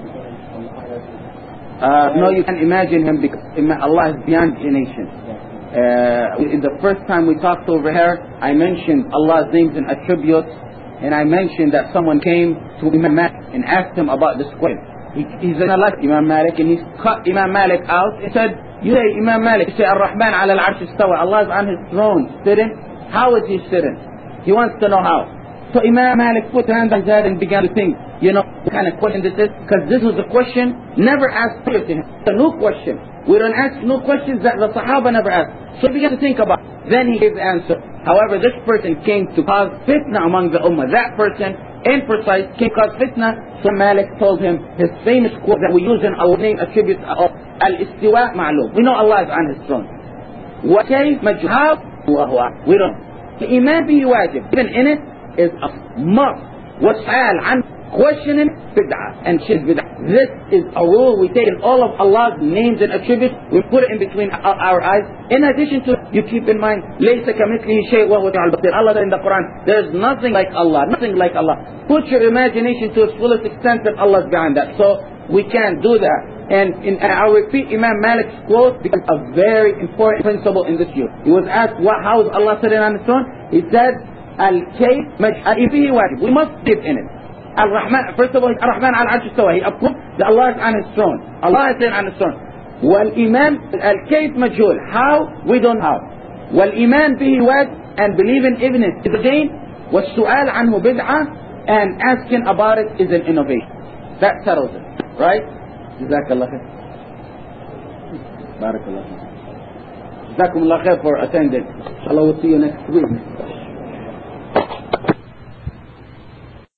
Uh, no, you can imagine him because Allah is beyond imagination. Uh, in the first time we talked over here, I mentioned Allah's names and attributes, and I mentioned that someone came to Imam Malik and asked him about this question. He, he's an Allah, Imam Malik, and he cut Imam Malik out and said, you say Imam Malik, you say Ar-Rahman ala al-Arsh istawa, Allah is on his throne, sitting. How is he sitting? He wants to know how. So Imam Malik put hand on his head and began to think, you know, what kind of question this is? Because this was a question never asked prior to him. It's a new question. We don't ask new questions that the Sahaba never asked. So he began to think about it. Then he gave the answer. However, this person came to cause fitna among the ummah. That person, in precise, came to cause fitna. So Malik told him his famous quote that we use in our name attributes of al-istiwa ma'lum. We know Allah is on his throne. What case? How? We don't. The iman bihi wajib. Even in it is a must. Was'al an questioning bid'ah and shirk bid'ah. This is a rule we take in all of Allah's names and attributes. We put it in between our, our eyes. In addition to, you keep in mind, لَيْسَ كَمِثْلِهِ شَيْءٌ وَهُوَ السَّمِيعُ الْبَصِيرُ. Allah said in the Quran, there's nothing like Allah, nothing like Allah. Put your imagination to its fullest extent that Allah's behind that. So we can't do that. And, in, and I'll repeat Imam Malik's quote because a very important principle in this view. He was asked, what, how is Allah sitting on his throne? He said, Al-Kayf Maj'a'ibihi wajib. We must live in it. Al-Rahman, first of all, Ar-Rahman al-Arsh istawa. He approved that Allah is on his throne. Allah is sitting on his throne. Wal-Iman, Al-Kayf Majhul. How? We don't know. Wal-Iman bihi wajib, and believe in Ibn is a deen. Was-Su'al anhu bid'ah, and asking about it is an innovation. That settles it. Right? Jazakallah khair. Barakallah. Jazakumullah khair for attending. Allah will see you next week.